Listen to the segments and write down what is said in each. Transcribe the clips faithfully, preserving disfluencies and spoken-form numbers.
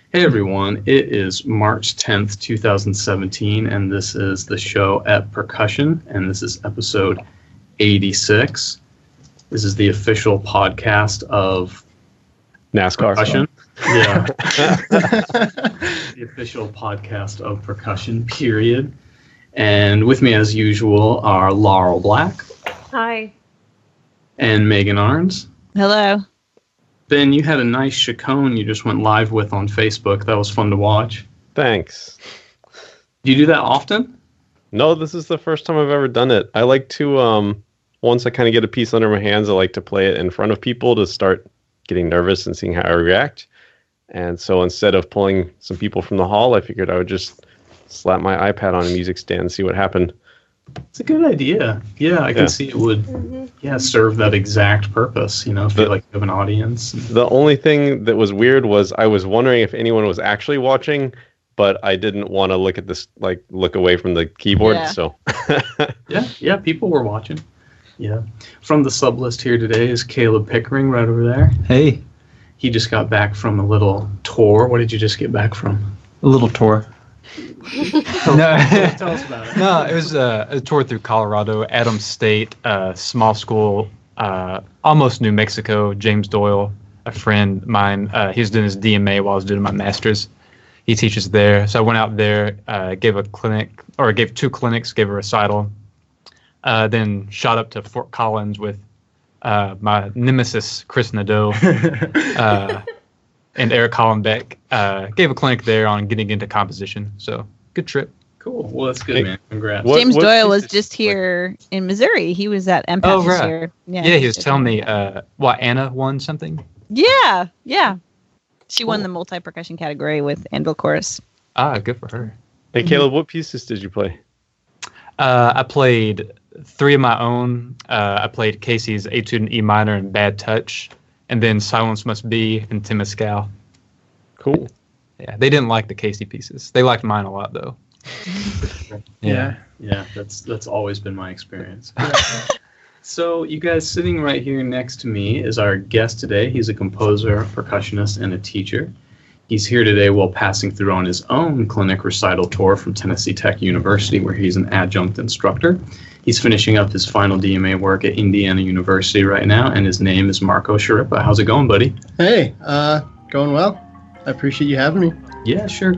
Hey everyone, it is March tenth, twenty seventeen, and this is the show at Percussion, and this is episode eighty-six. This is the official podcast of NASCAR. Percussion. Yeah. The official podcast of Percussion, period. And with me, as usual, are Laurel Black. Hi. And Megan Arns. Hello. Ben, you had a nice Chacon you just went live with on Facebook. That was fun to watch. Thanks. Do you do that often? No, this is the first time I've ever done it. I like to, um, once I kind of get a piece under my hands, I like to play it in front of people to start getting nervous and seeing how I react. And so instead of pulling some people from the hall, I figured I would just slap my iPad on a music stand and see what happened. It's a good idea. Yeah, I can Yeah. see it would Mm-hmm. yeah, serve that exact purpose, you know, feel The- like you have an audience. The only thing that was weird was I was wondering if anyone was actually watching, but I didn't want to look at this, like look away from the keyboard. Yeah. So Yeah, yeah, people were watching. Yeah. From the sub list here today is Caleb Pickering right over there. Hey, He just got back from a little tour. What did you just get back from? a little tour. no, Tell us about it. no, it was uh, a tour through Colorado, Adams State, uh, small school, uh, almost New Mexico. James Doyle, a friend of mine, uh, he was doing his D M A while I was doing my master's. He teaches there, so I went out there, uh, gave a clinic, or gave two clinics, gave a recital, uh, then shot up to Fort Collins with uh, my nemesis Chris Nadeau. uh, and Eric Hollenbeck, uh, gave a clinic there on getting into composition. So, good trip. Cool. Well, that's good, Hey, man. Congrats. what- James what Doyle piece was did just you play? here in Missouri. He was at M P A Oh, this right. year. Yeah, he was just- telling me, uh, what, Anna won something? Yeah, yeah. She won Cool. the multi-percussion category with Anvil Chorus. Ah, good for her. Hey, Caleb, what pieces did you play? Uh, I played three of my own. Uh, I played Casey's Etude in E minor and Bad Touch, and then Silence Must Be and Temescal. Cool. Yeah, they didn't like the Casey pieces. They liked mine a lot, though. Yeah, yeah, that's that's always been my experience. So you guys sitting right here next to me is our guest today. He's a composer, percussionist, and a teacher. He's here today while passing through on his own clinic recital tour from Tennessee Tech University, where he's an adjunct instructor. He's finishing up his final D M A work at Indiana University right now, and his name is Marco Sharippa. How's it going, buddy? Hey, uh, going well. I appreciate you having me. Yeah, sure.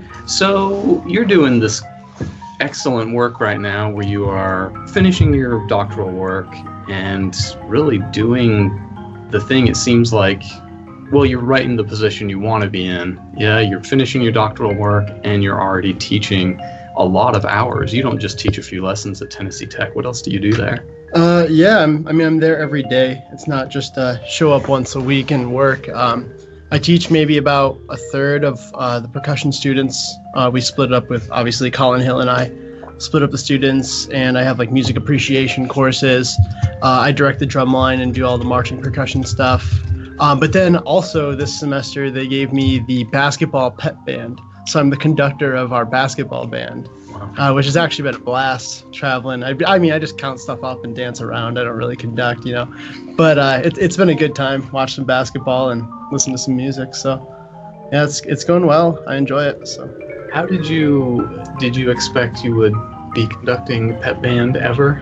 So you're doing this excellent work right now where you are finishing your doctoral work and really doing the thing it seems like, well, you're right in the position you want to be in. Yeah, you're finishing your doctoral work and you're already teaching a lot of hours. You don't just teach a few lessons at Tennessee Tech. What else do you do there? Uh, yeah, I'm, I mean, I'm there every day. It's not just uh, show up once a week and work. Um, I teach maybe about a third of uh, the percussion students. Uh, we split it up with, obviously, Colin Hill and I split up the students, and I have like music appreciation courses. Uh, I direct the drum line and do all the marching percussion stuff. Um, but then also this semester, they gave me the basketball pep band. So I'm the conductor of our basketball band, Wow. uh, which has actually been a blast traveling. I, I mean, I just count stuff up and dance around. I don't really conduct, you know. But uh, it, it's been a good time. Watch some basketball and listen to some music. So yeah, it's it's going well. I enjoy it. So How did you, did you expect you would be conducting pep band ever?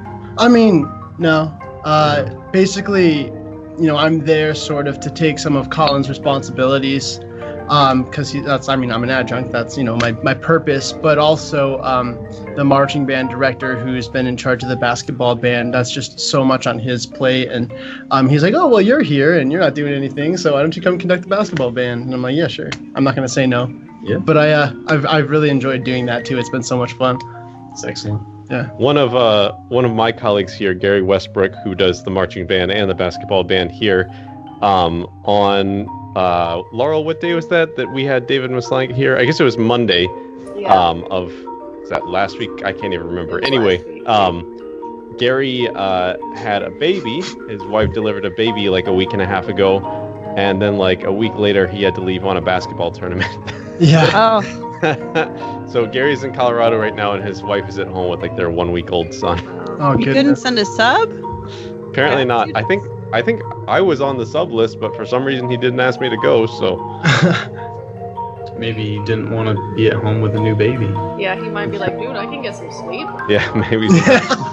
I mean, no. Uh, basically, you know, I'm there sort of to take some of Colin's responsibilities. Um, cause he, that's, I mean, I'm an adjunct, that's, you know, my, my purpose, but also, um, the marching band director who's been in charge of the basketball band, that's just so much on his plate. And, um, he's like, oh, well, you're here and you're not doing anything. So why don't you come conduct the basketball band? And I'm like, yeah, sure. I'm not going to say no. Yeah. But I, uh, I've, I've really enjoyed doing that too. It's been so much fun. It's excellent. One of uh one of my colleagues here, Gary Westbrook, who does the marching band and the basketball band here, um, on uh Laurel, what day was that that we had David Maslanka here? I guess it was Monday. Yeah. Um, of was that last week? I can't even remember. Anyway, um, Gary uh had a baby. His wife delivered a baby like a week and a half ago, and then like a week later he had to leave on a basketball tournament. Yeah. Oh, So Gary's in Colorado right now, and his wife is at home with like their one week old son. Oh, you couldn't goodness. send a sub? Apparently not. I think I think I was on the sub list, but for some reason he didn't ask me to go. So maybe he didn't want to be at home with a new baby. Yeah, he might be like, dude, I can get some sleep. Yeah, maybe. So.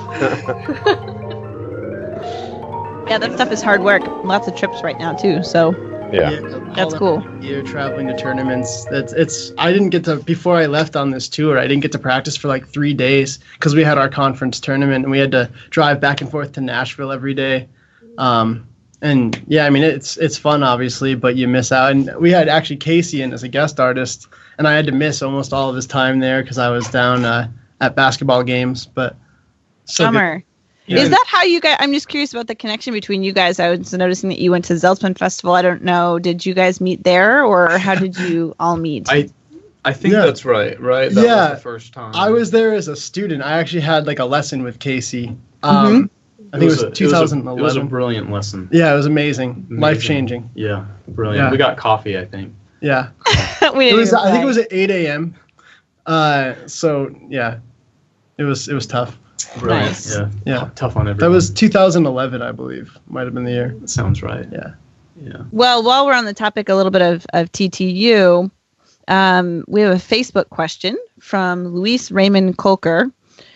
Yeah, that stuff is hard work. Lots of trips right now too. So Yeah. that's cool. You're traveling to tournaments. That's it's. I didn't get to before I left on this tour. I didn't get to practice for like three days because we had our conference tournament and we had to drive back and forth to Nashville every day. Um, and yeah, I mean it's it's fun obviously, but you miss out. And we had actually Casey in as a guest artist, and I had to miss almost all of his time there because I was down uh, at basketball games. But so good. Summer. Yeah. Is that how you guys? I'm just curious about the connection between you guys. I was noticing that you went to Zelspin Festival. I don't know. Did you guys meet there, or how did you all meet? I I think Yeah. that's right, right? That Yeah. was the first time. I was there as a student. I actually had like a lesson with Casey. Mm-hmm. Um, I think it was, a- two thousand eleven. It was a, it was a brilliant lesson. Yeah, it was amazing, Amazing. life changing. Yeah, brilliant. Yeah. We got coffee, I think. Yeah, we it didn't was. even I think it play. was at eight a.m. Uh, so yeah, it was it was tough. Brilliant. Nice. Yeah. Yeah. T- Tough on everyone. That was two thousand eleven, I believe. Might have been the year. Sounds right. Yeah. Yeah. Well, while we're on the topic a little bit of, of T T U, um, we have a Facebook question from Luis Raymond Kolker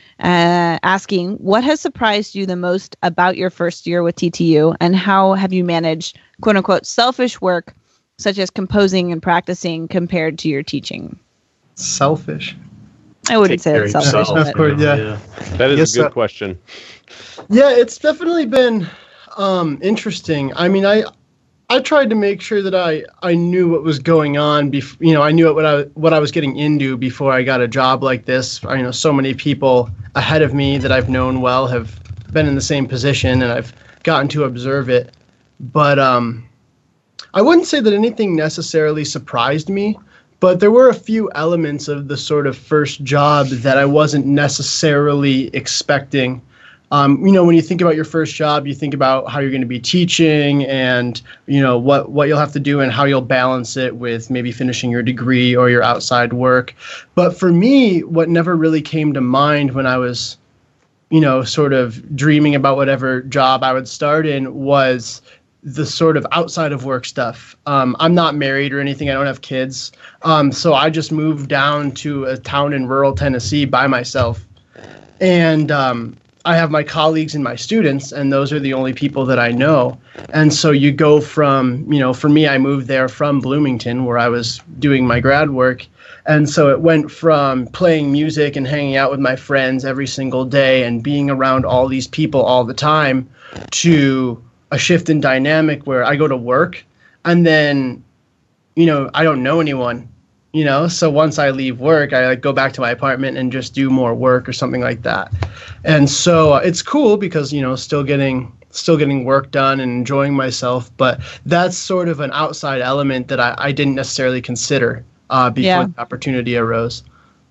uh, asking, what has surprised you the most about your first year with T T U, and how have you managed, quote unquote, selfish work such as composing and practicing compared to your teaching? Selfish. I wouldn't Take say care it's of selfish. yourself, Of But course, you know, yeah. That is Yes, a good uh, question. Yeah, it's definitely been um, interesting. I mean, I I tried to make sure that I, I knew what was going on. Bef- you know, I knew what I what I was getting into before I got a job like this. I, you know, so many people ahead of me that I've known well have been in the same position, and I've gotten to observe it. But um, I wouldn't say that anything necessarily surprised me. But there were a few elements of the sort of first job that I wasn't necessarily expecting. Um, you know, when you think about your first job, you think about how you're going to be teaching and, you know, what, what you'll have to do and how you'll balance it with maybe finishing your degree or your outside work. But for me, what never really came to mind when I was, you know, sort of dreaming about whatever job I would start in was the sort of outside of work stuff. Um, I'm not married or anything. I don't have kids. Um, so I just moved down to a town in rural Tennessee by myself. And um, I have my colleagues and my students, and those are the only people that I know. And so you go from, you know, for me, I moved there from Bloomington where I was doing my grad work. And so it went from playing music and hanging out with my friends every single day and being around all these people all the time to a shift in dynamic where I go to work and then, you know, I don't know anyone, you know, so once I leave work, I like go back to my apartment and just do more work or something like that. And so uh, it's cool because, you know, still getting still getting work done and enjoying myself. But that's sort of an outside element that I, I didn't necessarily consider uh, before Yeah. the opportunity arose.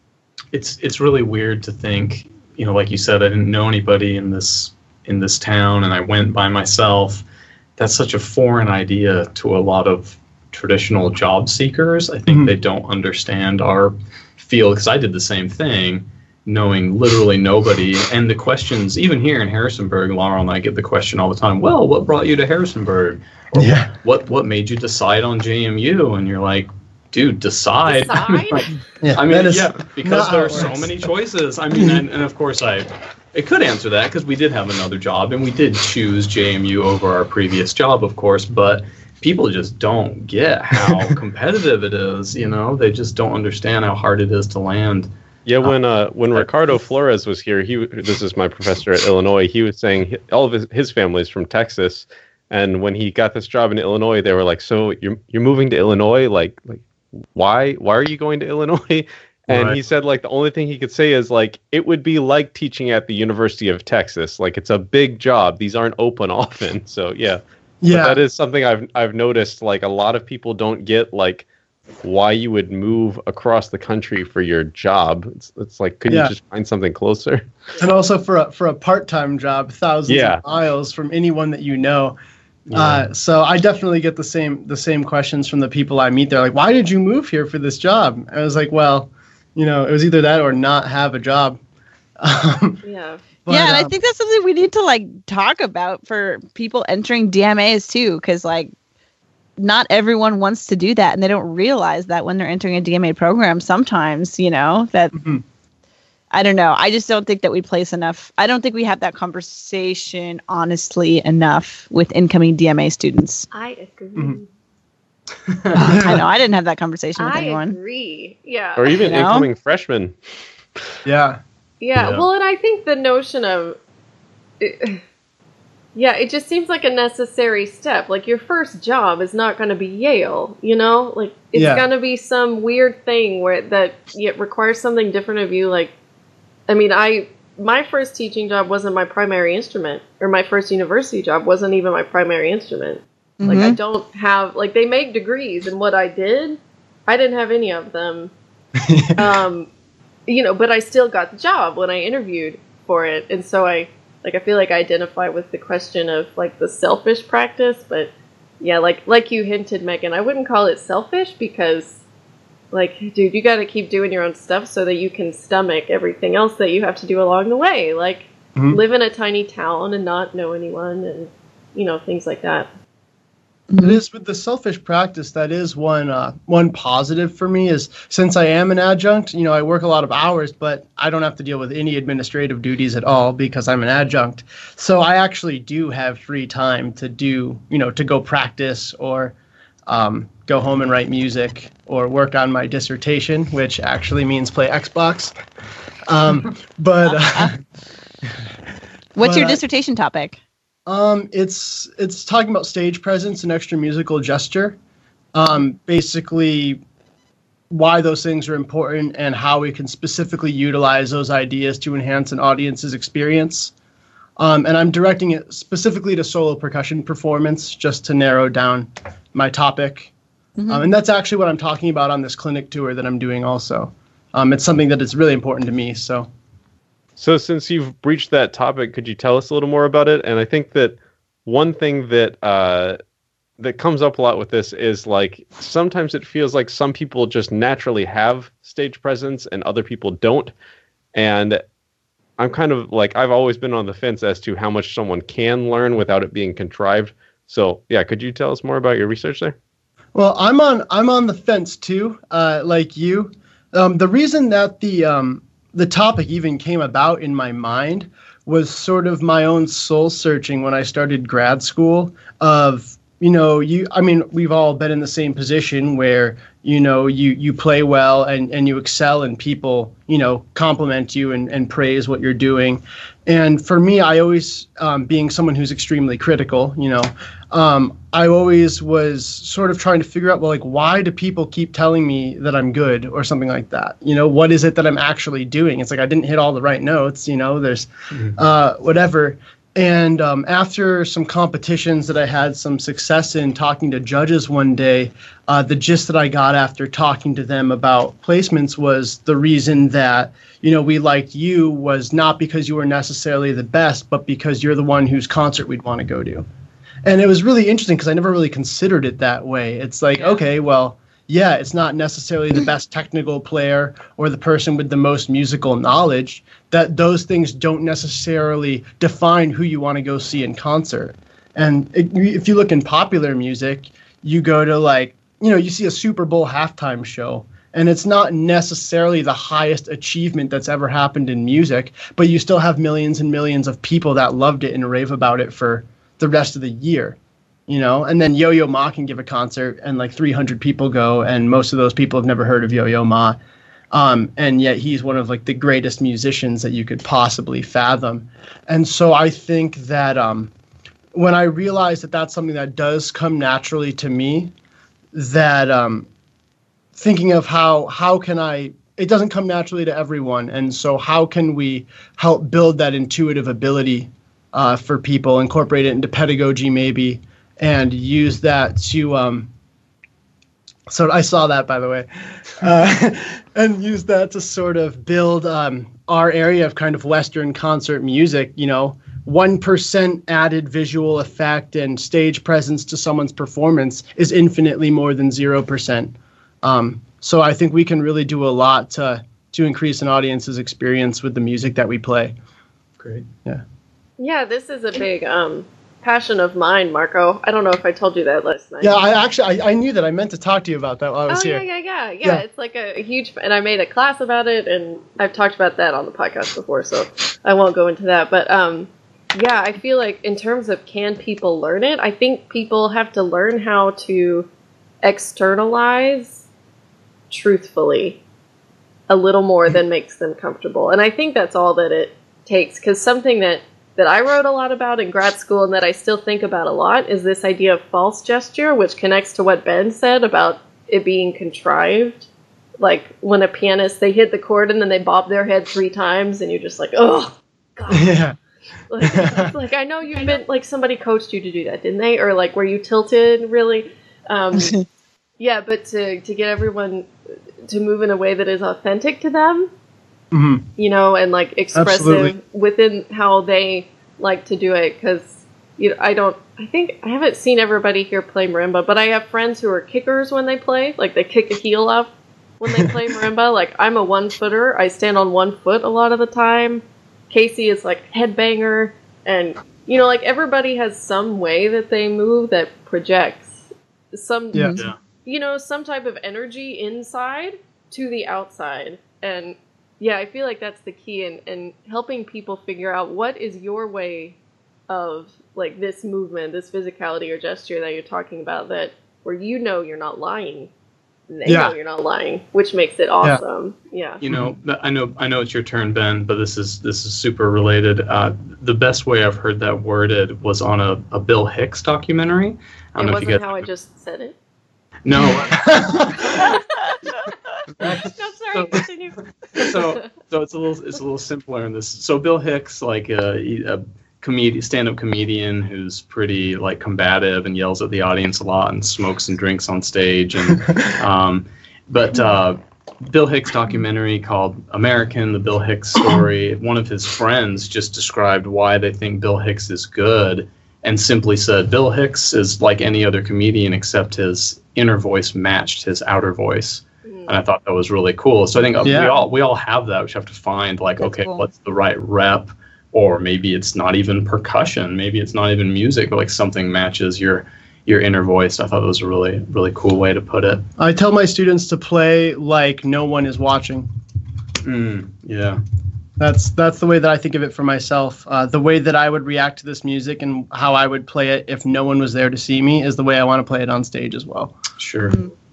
It's it's really weird to think, you know, like you said, I didn't know anybody in this in this town, and I went by myself. That's such a foreign idea to a lot of traditional job seekers. I think Mhm. they don't understand our field, because I did the same thing, knowing literally nobody. And the questions, even here in Harrisonburg, Laurel and I get the question all the time, well, what brought you to Harrisonburg? Or Yeah. what what made you decide on J M U? And you're like, dude, decide. Decide? Yeah, I mean, that is yeah, because not how there are it so works. many choices. I mean, and, and of course, I it could answer that because we did have another job and we did choose J M U over our previous job, of course. But people just don't get how competitive it is. You know, they just don't understand how hard it is to land. Yeah, when uh, when Ricardo Flores was here, he this is my professor at Illinois. He was saying he, all of his his family is from Texas, and when he got this job in Illinois, they were like, "So you're you're moving to Illinois? Like like why why are you going to Illinois?" And Right. he said like the only thing he could say is like it would be like teaching at the University of Texas. Like it's a big job. These aren't open often. So yeah, But Yeah. that is something I've I've noticed. Like a lot of people don't get like why you would move across the country for your job. It's, it's like, couldn't Yeah. you just find something closer? And also for a, for a part-time job, thousands Yeah. of miles from anyone that you know. Uh, so I definitely get the same the same questions from the people I meet. They're like, "Why did you move here for this job?" I was like, "Well, you know, it was either that or not have a job." Um, Yeah. but, yeah, and I um, think that's something we need to like talk about for people entering D M As too, because like not everyone wants to do that, and they don't realize that when they're entering a D M A program sometimes, you know, that mm-hmm. I don't know. I just don't think that we place enough. I don't think we have that conversation honestly enough with incoming D M A students. I agree. Mm-hmm. I know. I didn't have that conversation with I anyone. I agree. Yeah. Or even you know? incoming freshmen. Yeah. yeah. Yeah. Well, and I think the notion of, yeah, it just seems like a necessary step. Like your first job is not going to be Yale, you know? Like it's Yeah. going to be some weird thing where that it requires something different of you. Like, I mean, I my first teaching job wasn't my primary instrument, or my first university job wasn't even my primary instrument. Mm-hmm. Like I don't have like they make degrees, and what I did, I didn't have any of them. um, you know, but I still got the job when I interviewed for it, and so I like I feel like I identify with the question of like the selfish practice, but yeah, like like you hinted, Megan, I wouldn't call it selfish because. Like, dude, you got to keep doing your own stuff so that you can stomach everything else that you have to do along the way. Like, Mm-hmm. live in a tiny town and not know anyone and, you know, things like that. It is with the selfish practice. That is one uh, one positive for me is since I am an adjunct, you know, I work a lot of hours, but I don't have to deal with any administrative duties at all because I'm an adjunct. So I actually do have free time to do, you know, to go practice or um, go home and write music or work on my dissertation, which actually means play Xbox. Um, but uh, What's but, your uh, dissertation topic? Um, it's it's talking about stage presence and extra musical gesture. Um, basically, why those things are important and how we can specifically utilize those ideas to enhance an audience's experience. Um, and I'm directing it specifically to solo percussion performance, just to narrow down my topic. Mm-hmm. Um, and that's actually what I'm talking about on this clinic tour that I'm doing also. Um, it's something that is really important to me. So. So since you've breached that topic, could you tell us a little more about it? And I think that one thing that uh, that comes up a lot with this is like sometimes it feels like some people just naturally have stage presence and other people don't. And I'm kind of like, I've always been on the fence as to how much someone can learn without it being contrived. So yeah, could you tell us more about your research there? Well, I'm on I'm on the fence too, uh, like you. Um, the reason that the um, the topic even came about in my mind was sort of my own soul searching when I started grad school of, you know, you, I mean, we've all been in the same position where, you know, you, you play well and, and you excel and people, you know, compliment you and, and praise what you're doing. And for me, I always, um, being someone who's extremely critical, you know, um, I always was sort of trying to figure out, well, like, why do people keep telling me that I'm good or something like that? You know, what is it that I'm actually doing? It's like, I didn't hit all the right notes, you know, there's mm-hmm. uh, whatever. And um, after some competitions that I had some success in talking to judges one day, uh, the gist that I got after talking to them about placements was the reason that, you know, we liked you was not because you were necessarily the best, but because you're the one whose concert we'd want to go to. And it was really interesting because I never really considered it that way. It's like, okay, well, yeah, it's not necessarily the best technical player or the person with the most musical knowledge. That those things don't necessarily define who you want to go see in concert. And it, if you look in popular music, you go to like, you know, you see a Super Bowl halftime show, and it's not necessarily the highest achievement that's ever happened in music, but you still have millions and millions of people that loved it and rave about it for the rest of the year. You know, and then Yo-Yo Ma can give a concert and like three hundred people go, and most of those people have never heard of Yo-Yo Ma. Um, and yet he's one of like the greatest musicians that you could possibly fathom. And so I think that um, when I realized that that's something that does come naturally to me, that um, thinking of how how can I, it doesn't come naturally to everyone. And so how can we help build that intuitive ability uh, for people, incorporate it into pedagogy maybe, and use that to, um, so I saw that, by the way, uh, and use that to sort of build um, our area of kind of Western concert music, you know, one percent added visual effect and stage presence to someone's performance is infinitely more than zero percent. Um, so I think we can really do a lot to, to increase an audience's experience with the music that we play. Great. Yeah. Yeah, this is a big, um, passion of mine, Marco. I don't know if I told you that last night. Yeah, I actually I, I knew that. I meant to talk to you about that while I was oh, here. yeah, yeah, yeah, yeah. Yeah. It's like a, a huge, and I made a class about it, and I've talked about that on the podcast before, so I won't go into that. But um, yeah, I feel like in terms of can people learn it, I think people have to learn how to externalize truthfully a little more than makes them comfortable. And I think that's all that it takes, because something that, that I wrote a lot about in grad school and that I still think about a lot is this idea of false gesture, which connects to what Ben said about it being contrived. Like when a pianist, they hit the chord and then they bob their head three times and you're just like, oh, God. Yeah. Like, like, I know you've been, like, somebody coached you to do that, didn't they? Or, like, were you tilted, really? Um, yeah, but to, to get everyone to move in a way that is authentic to them, hmm you know, and, like, expressive Absolutely. within how they like to do it. Because, you know, I don't, I think, I haven't seen everybody here play marimba, but I have friends who are kickers when they play. Like, they kick a heel up when they play marimba. Like, I'm a one-footer. I stand on one foot a lot of the time. Casey is like headbanger, and you know, like everybody has some way that they move that projects some, Yeah. Yeah. you know, some type of energy inside to the outside. And yeah, I feel like that's the key in, in helping people figure out what is your way of like this movement, this physicality or gesture that you're talking about, that where you know you're not lying. And they Yeah. know you're not lying, which makes it awesome. Yeah. You know, I know, I know it's your turn, Ben, but this is this is super related. Uh, the best way I've heard that worded was on a, a Bill Hicks documentary. I don't It know if you wasn't guys. how I just said it. No. No, sorry, continue. so so it's a little it's a little simpler in this. So Bill Hicks, like a, a comedian, stand-up comedian who's pretty like combative and yells at the audience a lot and smokes and drinks on stage. And um, but uh, Bill Hicks documentary called American: The Bill Hicks Story. One of his friends just described why they think Bill Hicks is good, and simply said Bill Hicks is like any other comedian except his inner voice matched his outer voice. And I thought that was really cool. So I think uh, Yeah. we all we all have that. We just have to find like, That's okay, cool. what's the right rep? Or maybe it's not even percussion. Maybe it's not even music. But like something matches your your inner voice. I thought that was a really really cool way to put it. I tell my students to play like no one is watching. Mm, yeah. That's that's the way that I think of it for myself. Uh, the way that I would react to this music and how I would play it if no one was there to see me is the way I want to play it on stage as well. Sure.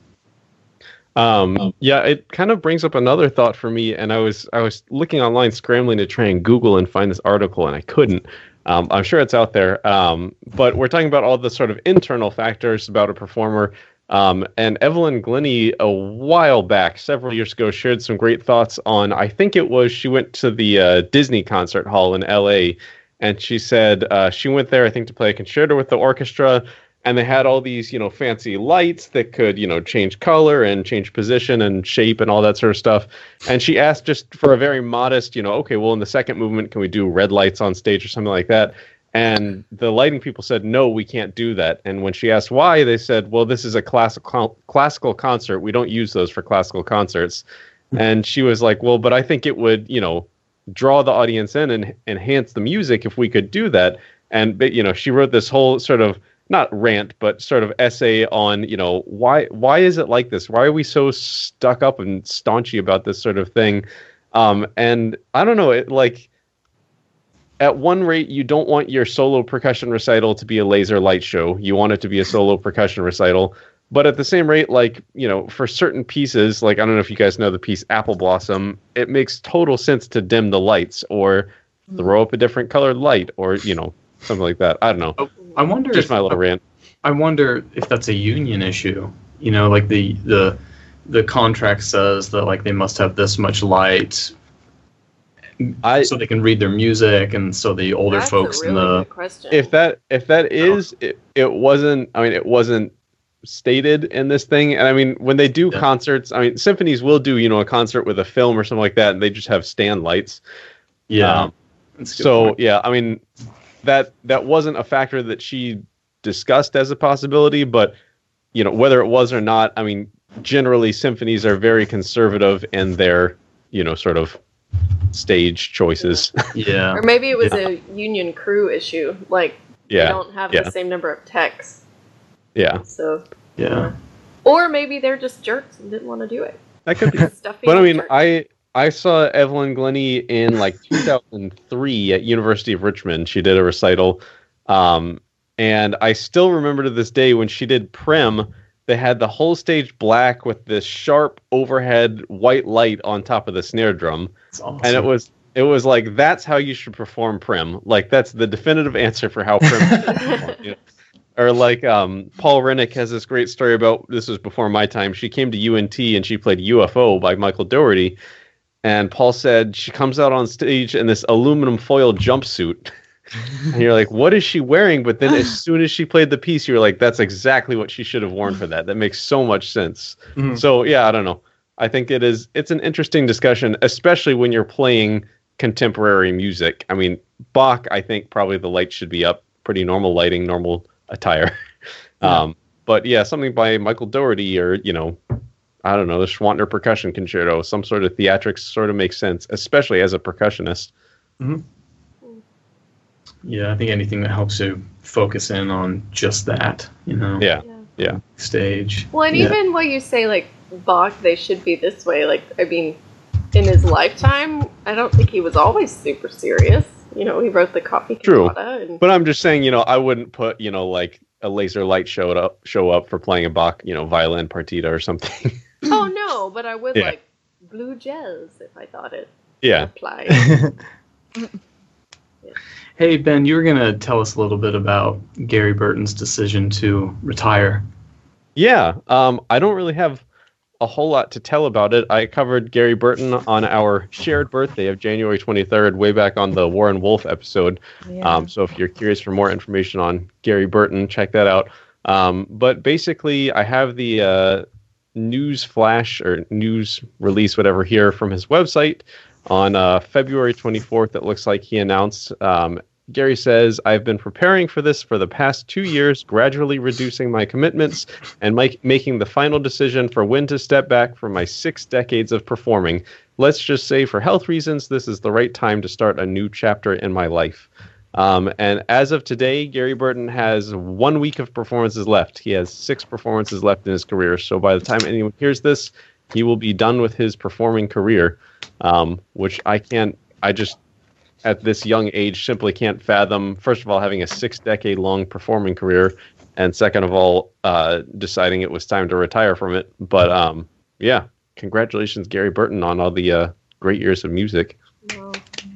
Um, yeah, it kind of brings up another thought for me, and I was I was looking online, scrambling to try and Google and find this article, and I couldn't. Um, I'm sure it's out there, um, but we're talking about all the sort of internal factors about a performer. Um, and Evelyn Glennie, a while back, several years ago, shared some great thoughts on. I think it was she went to the uh, Disney Concert Hall in L A, and she said uh, she went there, I think, to play a concerto with the orchestra. And they had all these, you know, fancy lights that could, you know, change color and change position and shape and all that sort of stuff. And she asked just for a very modest, you know, okay, well, in the second movement, can we do red lights on stage or something like that? And the lighting people said, no, we can't do that. And when she asked why, they said, well, this is a classical classical concert. We don't use those for classical concerts. And she was like, well, but I think it would, you know, draw the audience in and enhance the music if we could do that. And, but, you know, she wrote this whole sort of, not rant, but sort of essay on, you know, why why is it like this? Why are we so stuck up and staunchy about this sort of thing? Um, and I don't know, it like at one rate, you don't want your solo percussion recital to be a laser light show. You want it to be a solo percussion recital. But at the same rate, like, you know, for certain pieces, like, I don't know if you guys know the piece Apple Blossom, it makes total sense to dim the lights or throw up a different colored light or, you know, something like that. I don't know. Oh, I wonder Just if, my little rant. I wonder if that's a union issue. You know, like the the the contract says that like they must have this much light I so they can read their music, and so the older That's folks a in really the good question. if that if that is it, it wasn't I mean it wasn't stated in this thing. And I mean when they do Yeah. concerts, I mean symphonies will do, you know, a concert with a film or something like that, and they just have stand lights. yeah. Um, That's a good So point. yeah, I mean that that wasn't a factor that she discussed as a possibility, but you know, whether it was or not, I mean, generally symphonies are very conservative in their, you know, sort of stage choices. yeah. Or maybe it was a union crew issue. Like, Yeah. They don't have yeah. the same number of techs. Yeah. So Yeah. or maybe they're just jerks and didn't want to do it. That could be. Stuffy But I old mean, jerks. I I saw Evelyn Glennie in like two thousand three at University of Richmond. She did a recital. Um, and I still remember to this day when she did Prim, they had the whole stage black with this sharp overhead white light on top of the snare drum. It's awesome. And it was it was like, that's how you should perform Prim. Like, that's the definitive answer for how Prim should perform, you know? Or like um, Paul Rennick has this great story about, this was before my time, she came to U N T and she played U F O by Michael Dougherty. And Paul said she comes out on stage in this aluminum foil jumpsuit. And you're like, what is she wearing? But then as soon as she played the piece, you were like, that's exactly what she should have worn for that. That makes so much sense. Mm-hmm. So, yeah, I don't know. I think it is, it's an interesting discussion, especially when you're playing contemporary music. I mean, Bach, I think probably the lights should be up, pretty normal lighting, normal attire. Yeah. Um, but yeah, something by Michael Dougherty or, you know, I don't know, the Schwantner Percussion Concerto, some sort of theatrics sort of makes sense, especially as a percussionist. Mm-hmm. Yeah, I think anything that helps you focus in on just that, you know. Yeah, yeah. yeah. Stage. Well, and yeah. even when you say, like, Bach, they should be this way, like, I mean, in his lifetime, I don't think he was always super serious. You know, he wrote the Coffee True. Cantata. And... But I'm just saying, you know, I wouldn't put, you know, like, a laser light show up, show up for playing a Bach, you know, violin partita or something. Oh, no, but I would, yeah. like, blue jazz if I thought it yeah. applied. yeah. Hey, Ben, you were going to tell us a little bit about Gary Burton's decision to retire. Yeah, um, I don't really have a whole lot to tell about it. I covered Gary Burton on our shared birthday of January twenty-third, way back on the Warren Wolf episode. Yeah. Um, so if you're curious for more information on Gary Burton, check that out. Um, but basically, I have the uh, news flash or news release, whatever, here from his website on uh, February twenty-fourth. It looks like he announced, um, Gary says, I've been preparing for this for the past two years, gradually reducing my commitments and make, making the final decision for when to step back from my six decades of performing. Let's just say for health reasons, this is the right time to start a new chapter in my life. Um, and as of today, Gary Burton has one week of performances left. He has six performances left in his career. So by the time anyone hears this, he will be done with his performing career, um, which I can't, I just, at this young age, simply can't fathom, first of all, having a six-decade-long performing career, and second of all, uh, deciding it was time to retire from it. But, um, yeah, congratulations, Gary Burton, on all the uh, great years of music. Wow.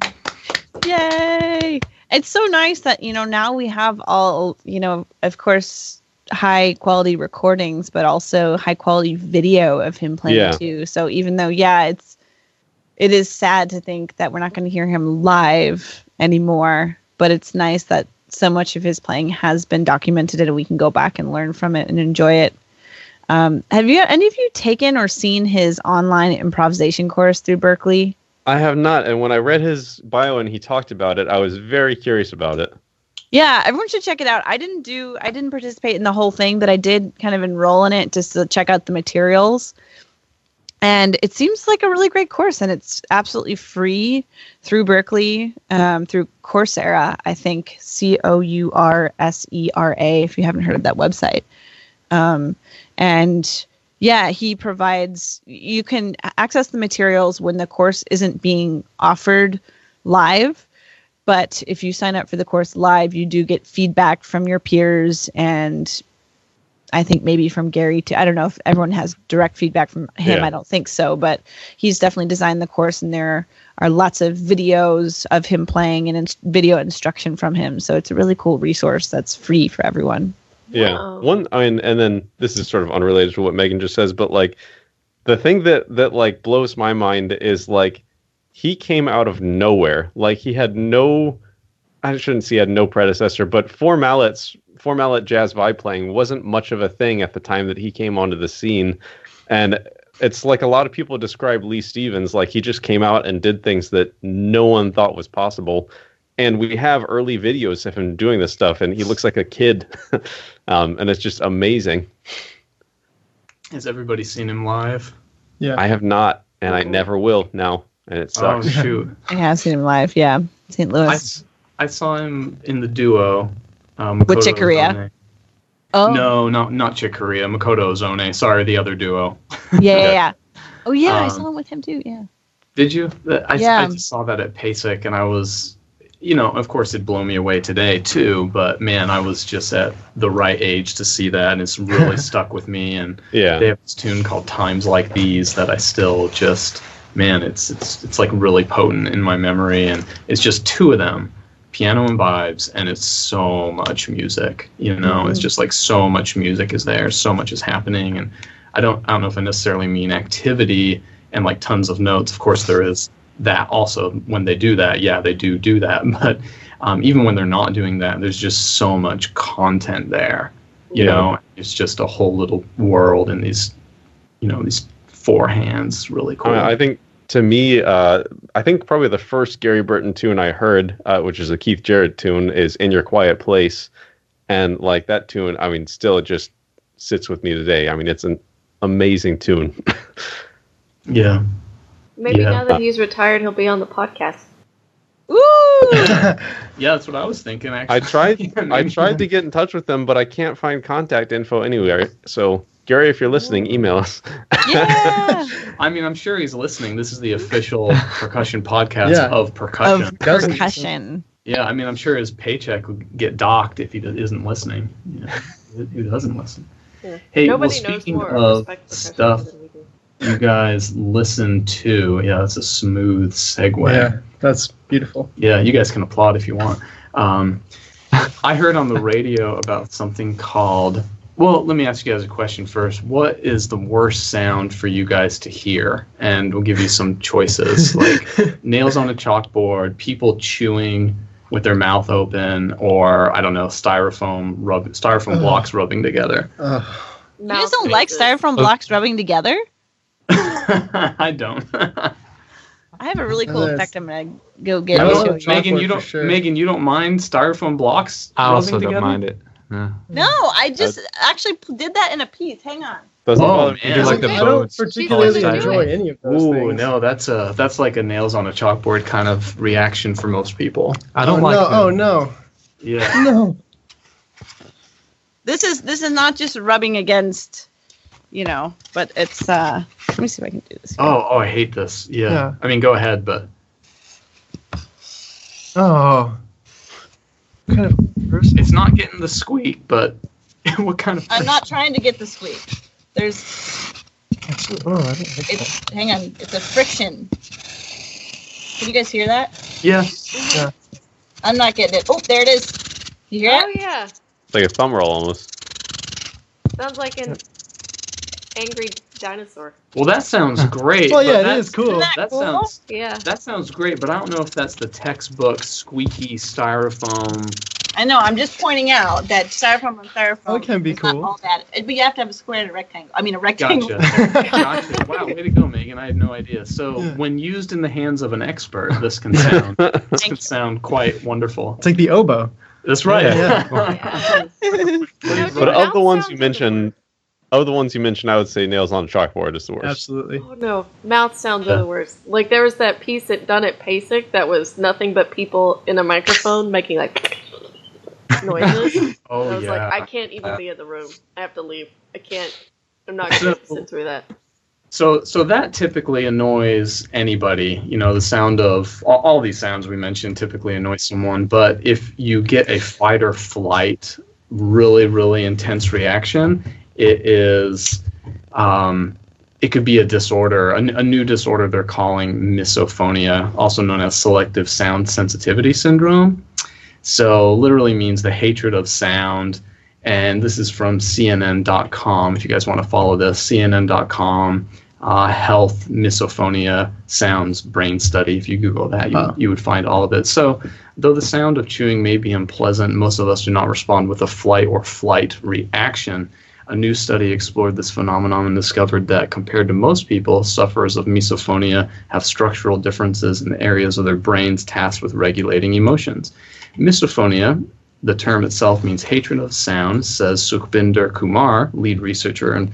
Yay! It's so nice that, you know, now we have all, you know, of course, high-quality recordings, but also high-quality video of him playing, yeah. too. So even though, yeah, it's It is sad to think that we're not going to hear him live anymore, but it's nice that so much of his playing has been documented and we can go back and learn from it and enjoy it. Um, have you any of you taken or seen his online improvisation course through Berklee? I have not, and when I read his bio and he talked about it, I was very curious about it. Yeah, everyone should check it out. I didn't do, I didn't participate in the whole thing, but I did kind of enroll in it just to check out the materials. And it seems like a really great course, and it's absolutely free through Berklee, um, through Coursera, I think, C O U R S E R A, if you haven't heard of that website. Um, and yeah, he provides, you can access the materials when the course isn't being offered live. But if you sign up for the course live, you do get feedback from your peers and I think maybe from Gary too. I don't know if everyone has direct feedback from him. Yeah. I don't think so, but he's definitely designed the course, and there are lots of videos of him playing and in- video instruction from him. So it's a really cool resource that's free for everyone. Yeah. Wow. One, I mean, and then this is sort of unrelated to what Megan just says, but like the thing that, that like blows my mind is like he came out of nowhere. Like he had no, I shouldn't say he had no predecessor, but four mallets Four mallet jazz vibe playing wasn't much of a thing at the time that he came onto the scene. And it's like a lot of people describe Lee Stevens, like he just came out and did things that no one thought was possible. And we have early videos of him doing this stuff, and he looks like a kid. um, and it's just amazing. Has everybody seen him live? Yeah. I have not, and I never will now. And it sucks. Oh, shoot. I have seen him live, yeah. Saint Louis. I, I saw him in the duo Uh, With Makoto Chick Corea? Ozone. Oh, No, no, not Chick Corea. Makoto Ozone. Sorry, the other duo. yeah, yeah, yeah. Oh, yeah, I Um, saw him with him too. Yeah. Did you? I, Yeah. I just saw that at PASIC, and I was, you know, of course it'd blow me away today too, but man, I was just at the right age to see that, and it's really stuck with me. And Yeah. they have this tune called Times Like These that I still just, man, it's it's it's like really potent in my memory, and it's just two of them, piano and vibes, and it's so much music, you know, Mm-hmm. it's just like so much music is there, so much is happening, and I don't I don't know if I necessarily mean activity and like tons of notes. Of course there is that also when they do that, yeah, they do do that, but um, even when they're not doing that, there's just so much content there, you Yeah. know, it's just a whole little world in these, you know, these four hands. Really cool. I, I think to me, uh, I think probably the first Gary Burton tune I heard, uh, which is a Keith Jarrett tune, is "In Your Quiet Place," and like that tune, I mean, still it just sits with me today. I mean, it's an amazing tune. Yeah. Maybe Yeah. now that he's retired, he'll be on the podcast. Woo! Yeah, that's what I was thinking, actually. I tried, Yeah, I maybe. tried to get in touch with them, but I can't find contact info anywhere. So, Gary, if you're listening, email us. Yeah. I mean, I'm sure he's listening. This is the official percussion podcast Yeah. of percussion. Of Doesn't- percussion. Yeah, I mean, I'm sure his paycheck would get docked if he do- isn't listening. Yeah. Who doesn't listen? Yeah. Hey, well, Nobody knows speaking more or of respect percussion stuff than we do. you guys listen to, yeah, that's a smooth segue. Yeah, that's beautiful. Yeah, you guys can applaud if you want. Um, I heard on the radio about something called. Well, let me ask you guys a question first. What is the worst sound for you guys to hear? And we'll give you some choices, like nails on a chalkboard, people chewing with their mouth open, or I don't know, styrofoam rub, styrofoam Ugh. blocks rubbing together. Uh, You guys don't like styrofoam blocks rubbing together? I don't. I have a really cool That's- effect I'm gonna go get I I don't you. know. don't- Chalkboard Megan, you for don't. sure. Megan, you don't mind styrofoam blocks I rubbing also don't together? mind it. Yeah. No, I just actually p- did that in a piece. Hang on. Doesn't Oh, bother man. me. You do like the I I don't boats. particularly She's enjoy doing it. any of those Ooh, things. no, that's a that's like a nails on a chalkboard kind of reaction for most people. I don't oh, like no, them. oh no, Yeah. no. This is this is not just rubbing against, you know, but it's uh let me see if I can do this. Oh, oh, I hate this. Yeah. Yeah. I mean, go ahead, but Oh, what kind of person? it's not getting the squeak. But what kind of? I'm not trying to get the squeak. There's Oh, I don't like that. it's hang on, it's a friction. Can you guys hear that? Yeah. I'm not getting it. Oh, there it is. You hear Oh it? yeah, It's like a thumb roll almost. sounds like an angry dinosaur. Well, that sounds great. Well, but yeah, it that's- is cool. Isn't that That cool? sounds Yeah. that sounds great, but I don't know if that's the textbook squeaky styrofoam. I know. I'm just pointing out that styrofoam and styrofoam. Oh, it can be is not cool. all bad. It- But you have to have a square and a rectangle. I mean, a rectangle. Gotcha. Gotcha. Wow, way to go, Megan. I had no idea. So, Yeah. when used in the hands of an expert, this can sound this Thank can you. sound quite wonderful. It's like the oboe. That's right. Yeah. Yeah. No, But dude, of mouth the ones sounds you are the mentioned, of the ones you mentioned, I would say nails on a chalkboard is the worst. Absolutely. Oh no, mouth sounds Yeah. are the worst. Like there was that piece that done at PASIC that was nothing but people in a microphone making like noises. Oh I was yeah. like, I can't even be in the room. I have to leave. I can't. I'm not going to sit through that. So, so that typically annoys anybody. You know, the sound of all, all these sounds we mentioned typically annoy someone. But if you get a fight or flight, really, really intense reaction, it is, um, it could be a disorder, a, a new disorder they're calling misophonia, also known as selective sound sensitivity syndrome. So, literally means the hatred of sound. And this is from C N N dot com. If you guys want to follow this, C N N dot com. Uh, health misophonia sounds brain study. If you Google that, you, Oh. you would find all of it. So, though the sound of chewing may be unpleasant, most of us do not respond with a flight or flight reaction. A new study explored this phenomenon and discovered that compared to most people, sufferers of misophonia have structural differences in the areas of their brains tasked with regulating emotions. Misophonia, the term itself means hatred of sound, says Sukhbinder Kumar, lead researcher and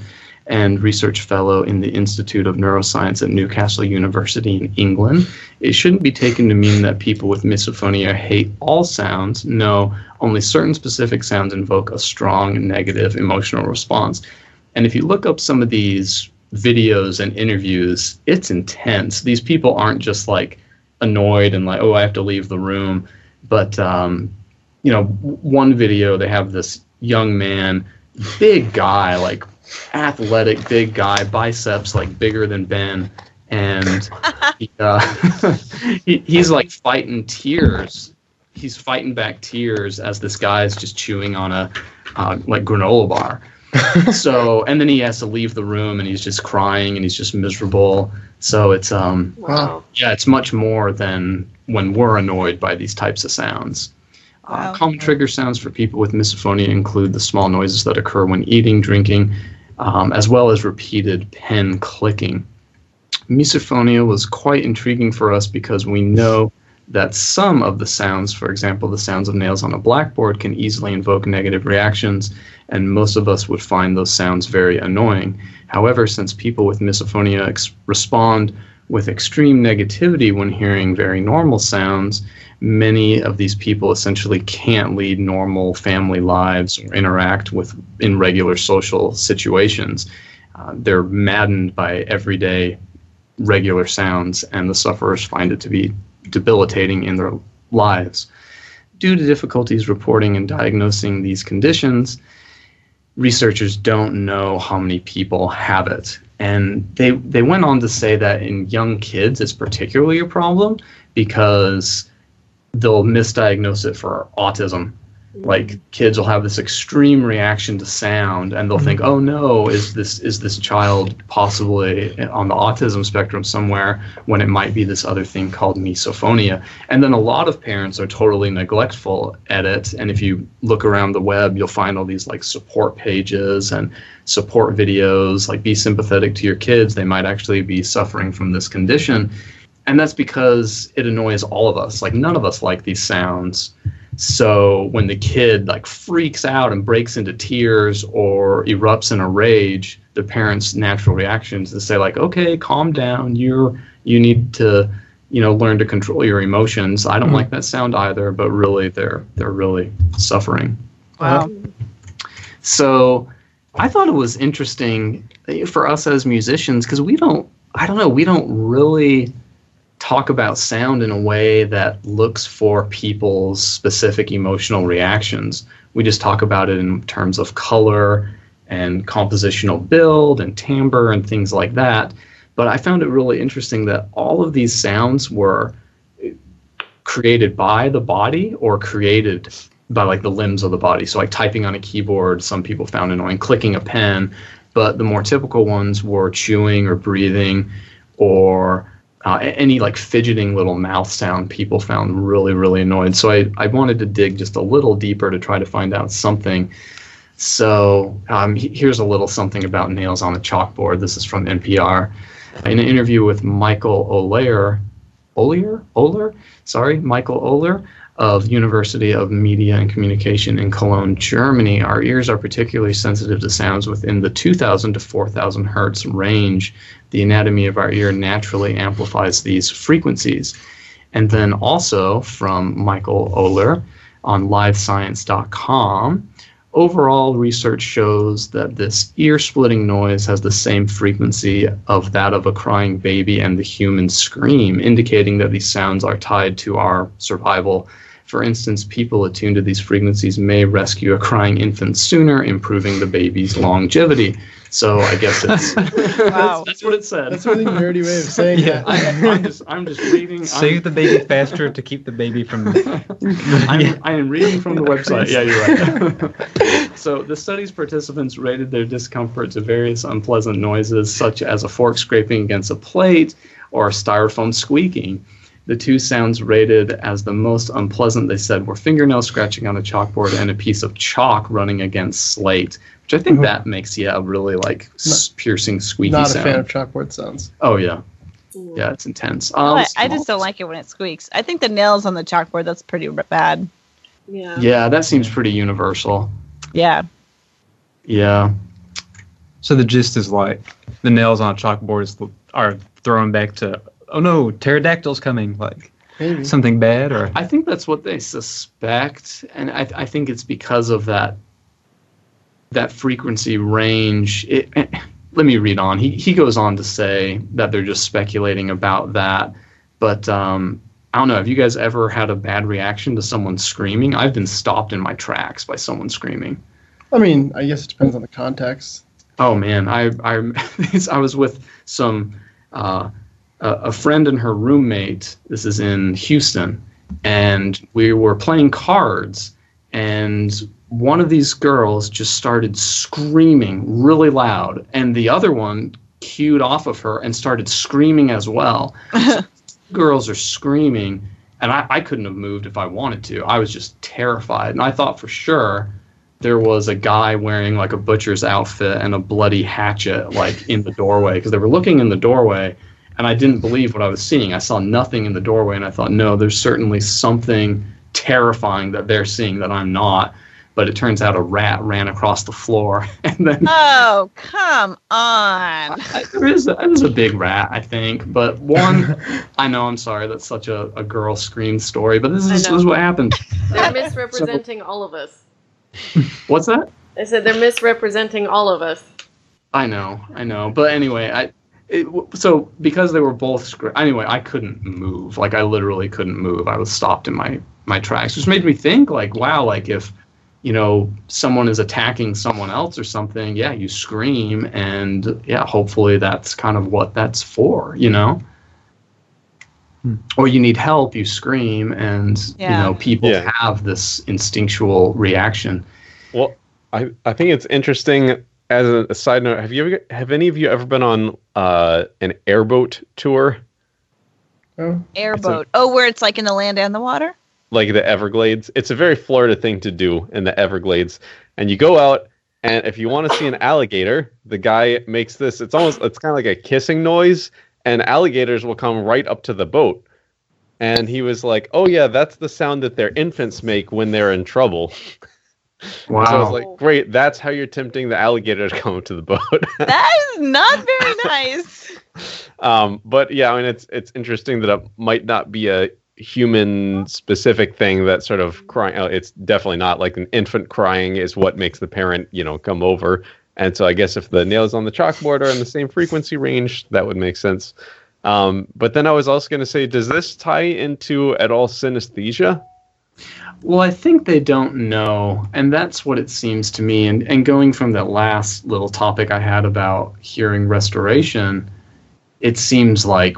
and research fellow in the Institute of Neuroscience at Newcastle University in England. It shouldn't be taken to mean that people with misophonia hate all sounds. No, only certain specific sounds invoke a strong negative emotional response. And if you look up some of these videos and interviews, it's intense. These people aren't just like annoyed and like, oh, I have to leave the room. But, um, you know, one video, they have this young man, big guy, like athletic, big guy, biceps like bigger than Ben. And he, uh, he, he's like fighting tears. He's fighting back tears as this guy is just chewing on a uh, like granola bar. So, and then he has to leave the room and he's just crying and he's just miserable. So it's, um, Wow. yeah, it's much more than when we're annoyed by these types of sounds. Wow. Uh, common trigger sounds for people with misophonia include the small noises that occur when eating, drinking, um, as well as repeated pen clicking. Misophonia was quite intriguing for us because we know that some of the sounds, for example, the sounds of nails on a blackboard, can easily invoke negative reactions, and most of us would find those sounds very annoying. However, since people with misophonia ex- respond with extreme negativity when hearing very normal sounds, many of these people essentially can't lead normal family lives or interact with in regular social situations. Uh, they're maddened by everyday regular sounds, and the sufferers find it to be debilitating in their lives. Due to difficulties reporting and diagnosing these conditions, researchers don't know how many people have it. And they they went on to say that in young kids it's particularly a problem because they'll misdiagnose it for autism. Like kids will have this extreme reaction to sound and they'll think, oh no, is this is this child possibly on the autism spectrum somewhere, when it might be this other thing called misophonia. And then a lot of parents are totally neglectful at it. And if you look around the web, you'll find all these like support pages and support videos, like be sympathetic to your kids. They might actually be suffering from this condition. And that's because it annoys all of us. Like none of us like these sounds. So when the kid like freaks out and breaks into tears or erupts in a rage, the parents' natural reaction is to say like, okay, calm down. You're, you need to, you know, learn to control your emotions. I don't mm-hmm. like that sound either, but really they're, they're really suffering. Wow. So I thought it was interesting for us as musicians, because we don't, I don't know, we don't really talk about sound in a way that looks for people's specific emotional reactions. We just talk about it in terms of color and compositional build and timbre and things like that. But I found it really interesting that all of these sounds were created by the body or created by like the limbs of the body. So like typing on a keyboard, some people found annoying, clicking a pen, but the more typical ones were chewing or breathing or Uh, any like fidgeting little mouth sound people found really, really annoying. So I, I wanted to dig just a little deeper to try to find out something. So um, he, here's a little something about nails on a chalkboard. This is from N P R. In an interview with Michael Oler, Oler, Oler, sorry, Michael Oler of University of Media and Communication in Cologne, Germany, our ears are particularly sensitive to sounds within the two thousand to four thousand hertz range. The anatomy of our ear naturally amplifies these frequencies. And then also from Michael Oler on live science dot com, overall research shows that this ear-splitting noise has the same frequency of that of a crying baby and the human scream, indicating that these sounds are tied to our survival. For instance, people attuned to these frequencies may rescue a crying infant sooner, improving the baby's longevity. So I guess it's Wow. that's, that's what it said. That's a really nerdy way of saying Yeah. that. I, I'm just I'm just reading. Save I'm, the baby faster to keep the baby from. I'm, I am reading from the website. Yeah, you're right. So the study's participants rated their discomfort to various unpleasant noises, such as a fork scraping against a plate or a styrofoam squeaking. The two sounds rated as the most unpleasant, they said, were fingernails scratching on a chalkboard and a piece of chalk running against slate, which I think mm-hmm. that makes, yeah, a really, like, s- piercing, squeaky Not sound. a fan of chalkboard sounds. Oh, yeah. Yeah, it's intense. Well, Um, I, I just don't like it when it squeaks. I think the nails on the chalkboard, that's pretty r- bad. Yeah. Yeah, that seems pretty universal. Yeah. Yeah. So the gist is like the nails on a chalkboard is, are thrown back to, oh no, pterodactyl's coming, like Maybe. something bad, or I think that's what they suspect, and I, I think it's because of that that frequency range. It, it, let me read on. He he goes on to say that they're just speculating about that, but um, I don't know. Have you guys ever had a bad reaction to someone screaming? I've been stopped in my tracks by someone screaming. I mean, I guess it depends on the context. Oh man, I I I was with some uh, a, a friend and her roommate. This is in Houston, and we were playing cards, and one of these girls just started screaming really loud, and the other one cued off of her and started screaming as well. So girls are screaming, and I, I couldn't have moved if I wanted to. I was just terrified, and I thought for sure there was a guy wearing like a butcher's outfit and a bloody hatchet like in the doorway, because they were looking in the doorway, and I didn't believe what I was seeing. I saw nothing in the doorway, and I thought, no, there's certainly something terrifying that they're seeing that I'm not. But it turns out a rat ran across the floor, and then Oh, come on. I, there is a, it was a big rat, I think. But one, I know, I'm sorry, that's such a, a girl scream story, but this is, this is what happened. They're misrepresenting all of us. What's that? I said they're misrepresenting all of us. I know, I know. But anyway, I it, so because they were both scr- anyway, I couldn't move. Like I literally couldn't move. I was stopped in my my tracks, which made me think like, wow, like if you know someone is attacking someone else or something, yeah, you scream, and yeah, hopefully that's kind of what that's for, you know. Hmm. Or you need help, you scream, and Yeah. you know people Yeah. have this instinctual reaction. Well, I, I think it's interesting. As a, a side note, have you ever have any of you ever been on uh, an airboat tour, Oh, Airboat. Oh, where it's like in the land and the water? like the Everglades? It's a very Florida thing to do in the Everglades, and you go out, and if you want to see an alligator, the guy makes this. It's almost it's kind of like a kissing noise, and alligators will come right up to the boat. And he was like, "Oh yeah, that's the sound that their infants make when they're in trouble." Wow. So I was like, great, that's how you're tempting the alligator to come to the boat. That is not very nice. um, but yeah, I mean, it's it's interesting that it might not be a human specific thing that sort of crying. uh, It's definitely not like an infant crying is what makes the parent, you know, come over. And so I guess if the nails on the chalkboard are in the same frequency range, that would make sense. Um, but then I was also going to say, does this tie into at all synesthesia? Well, I think they don't know, and that's what it seems to me. And, and going from that last little topic I had about hearing restoration, it seems like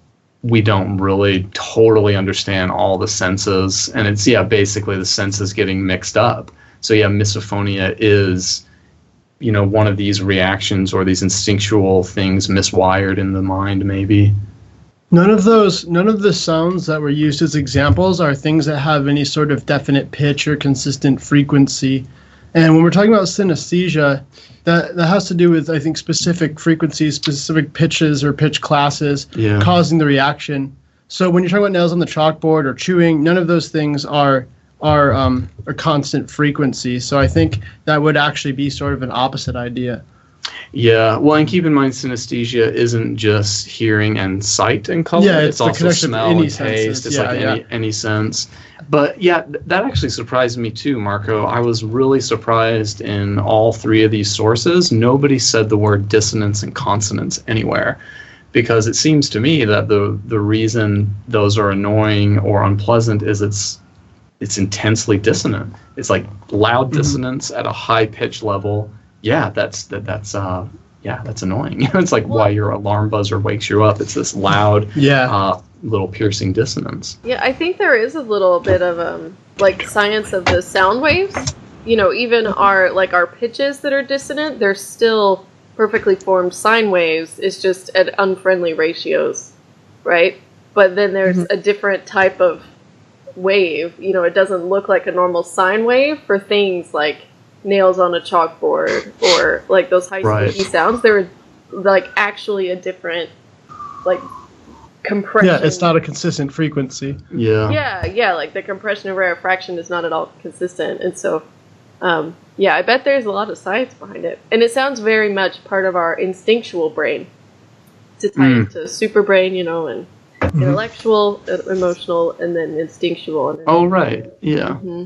we don't really totally understand all the senses. And it's, yeah, basically the senses getting mixed up. So, yeah, misophonia is, you know, one of these reactions or these instinctual things miswired in the mind, maybe. None of those, none of the sounds that were used as examples are things that have any sort of definite pitch or consistent frequency. And when we're talking about synesthesia, that, that has to do with, I think, specific frequencies, specific pitches or pitch classes Yeah. causing the reaction. So when you're talking about nails on the chalkboard or chewing, none of those things are are um, a constant frequency. So I think that would actually be sort of an opposite idea. Yeah, well, and keep in mind, synesthesia isn't just hearing and sight and color. Yeah, it's it's the also connection of smell any and taste. senses. It's Yeah, like yeah. any any sense. But yeah, th- that actually surprised me too, Marco. I was really surprised in all three of these sources. Nobody said the word dissonance and consonance anywhere, because it seems to me that the the reason those are annoying or unpleasant is it's it's intensely dissonant. It's like loud Mm-hmm. dissonance at a high pitch level. Yeah, that's that that's uh yeah, that's annoying. It's like why your alarm buzzer wakes you up. It's this loud Yeah. uh little piercing dissonance. Yeah, I think there is a little bit of um like science of the sound waves. You know, even our like our pitches that are dissonant, they're still perfectly formed sine waves. It's just at unfriendly ratios, right? But then there's Mm-hmm. a different type of wave. You know, it doesn't look like a normal sine wave for things like nails on a chalkboard or like those high Right. squeaky sounds. They're like actually a different like compression. Yeah, it's not a consistent frequency. Yeah. Yeah, yeah, like the compression and rarefaction is not at all consistent, and so Um, yeah, I bet there's a lot of science behind it. And it sounds very much part of our instinctual brain. To tie Mm. into super brain, you know, and Mm-hmm. intellectual, uh, emotional, and then instinctual. And then, Oh, right. Yeah. Mhm.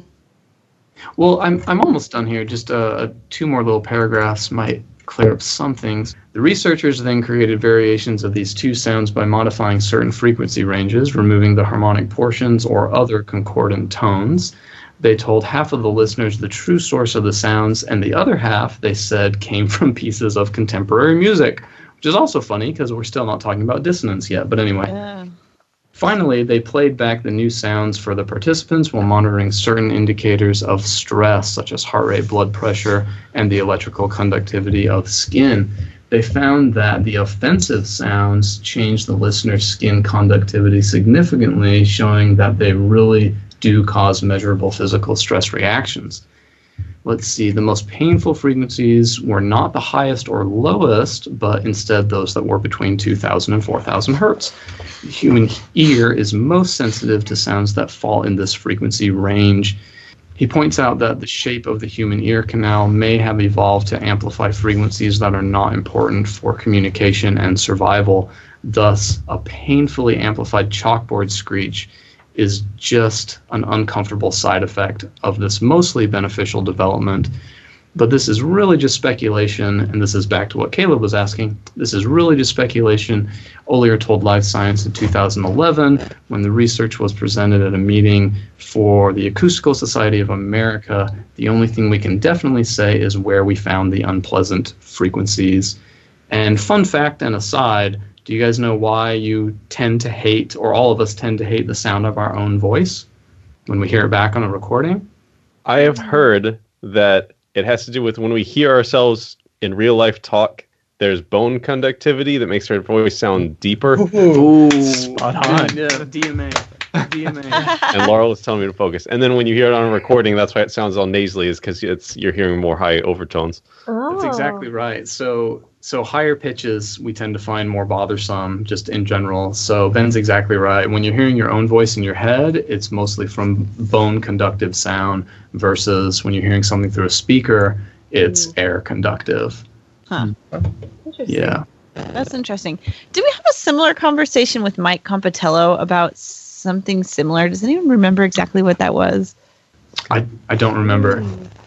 Well, I'm I'm almost done here. Just uh, two more little paragraphs might clear up some things. The researchers then created variations of these two sounds by modifying certain frequency ranges, removing the harmonic portions or other concordant tones. They told half of the listeners the true source of the sounds, and the other half, they said, came from pieces of contemporary music, which is also funny because we're still not talking about dissonance yet. But anyway. Yeah. Finally, they played back the new sounds for the participants while monitoring certain indicators of stress, such as heart rate, blood pressure, and the electrical conductivity of skin. They found that the offensive sounds changed the listener's skin conductivity significantly, showing that they really do cause measurable physical stress reactions. Let's see, the most painful frequencies were not the highest or lowest, but instead those that were between two thousand and four thousand hertz. The human ear is most sensitive to sounds that fall in this frequency range. He points out that the shape of the human ear canal may have evolved to amplify frequencies that are not important for communication and survival. Thus, a painfully amplified chalkboard screech is just an uncomfortable side effect of this mostly beneficial development. But this is really just speculation, and this is back to what Caleb was asking. This is really just speculation. Olier told Live Science in two thousand eleven, when the research was presented at a meeting for the Acoustical Society of America, the only thing we can definitely say is where we found the unpleasant frequencies. And fun fact and aside, do you guys know why you tend to hate, or all of us tend to hate, the sound of our own voice when we hear it back on a recording? I have heard that it has to do with when we hear ourselves in real life talk, there's bone conductivity that makes our voice sound deeper. Ooh, Spot on. Yeah, D M A. D M A. And Laurel is telling me to focus. And then when you hear it on a recording, that's why it sounds all nasally, is because it's you're hearing more high overtones. Oh. That's exactly right. So so higher pitches we tend to find more bothersome just in general. So Ben's exactly right. When you're hearing your own voice in your head, it's mostly from bone conductive sound versus when you're hearing something through a speaker, it's Mm. air conductive. Huh. Interesting. Yeah. That's interesting. Did we have a similar conversation with Mike Compatello about something similar? Does anyone remember exactly what that was? I, I don't remember.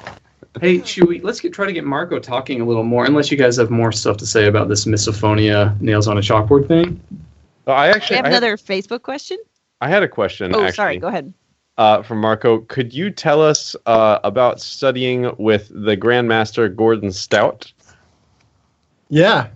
Hey, should we, let's get, try to get Marco talking a little more, unless you guys have more stuff to say about this misophonia nails on a chalkboard thing. Well, I Do actually we have I had, another Facebook question? I had a question. Oh, actually, sorry. Go ahead. Uh, from Marco. Could you tell us uh, about studying with the Grandmaster Gordon Stout? Yeah.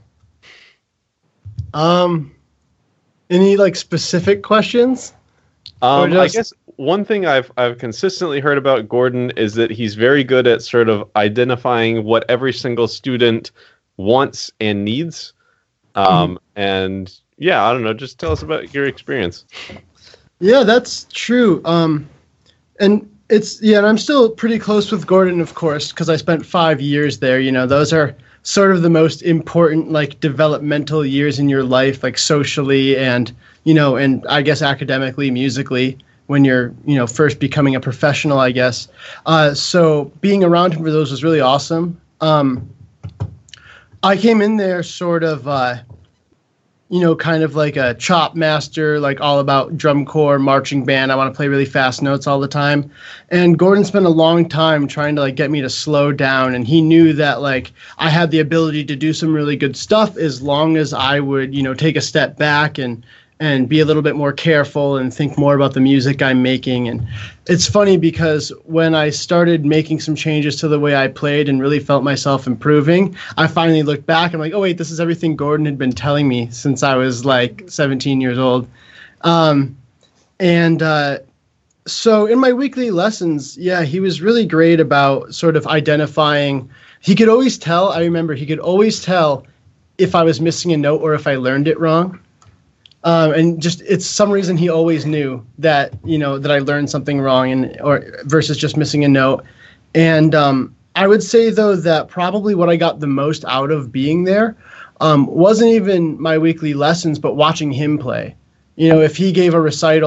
Um, any like specific questions? Um, Or I just- guess one thing I've I've consistently heard about Gordon is that he's very good at sort of identifying what every single student wants and needs. Um, and yeah, I don't know. Just tell us about your experience. Yeah, that's true. Um, and it's yeah, and I'm still pretty close with Gordon, of course, because I spent five years there. You know, those are sort of the most important like developmental years in your life, like socially and you know, and I guess academically, musically, when you're you know first becoming a professional, I guess. Uh, so being around him for those was really awesome. Um, I came in there sort of. Uh, you know, kind of like a chop master, like all about drum corps, marching band. I want to play really fast notes all the time. And Gordon spent a long time trying to like get me to slow down. And he knew that like I had the ability to do some really good stuff as long as I would, you know, take a step back and, and be a little bit more careful and think more about the music I'm making. And it's funny because when I started making some changes to the way I played and really felt myself improving, I finally looked back and I'm like, oh wait, this is everything Gordon had been telling me since I was like seventeen years old. Um, and uh, so in my weekly lessons, yeah, he was really great about sort of identifying. He could always tell, I remember he could always tell if I was missing a note or if I learned it wrong. Um, and just it's some reason he always knew that you know that I learned something wrong and or versus just missing a note. And um, I would say though that probably what I got the most out of being there um, wasn't even my weekly lessons, but watching him play. You know, if he gave a recital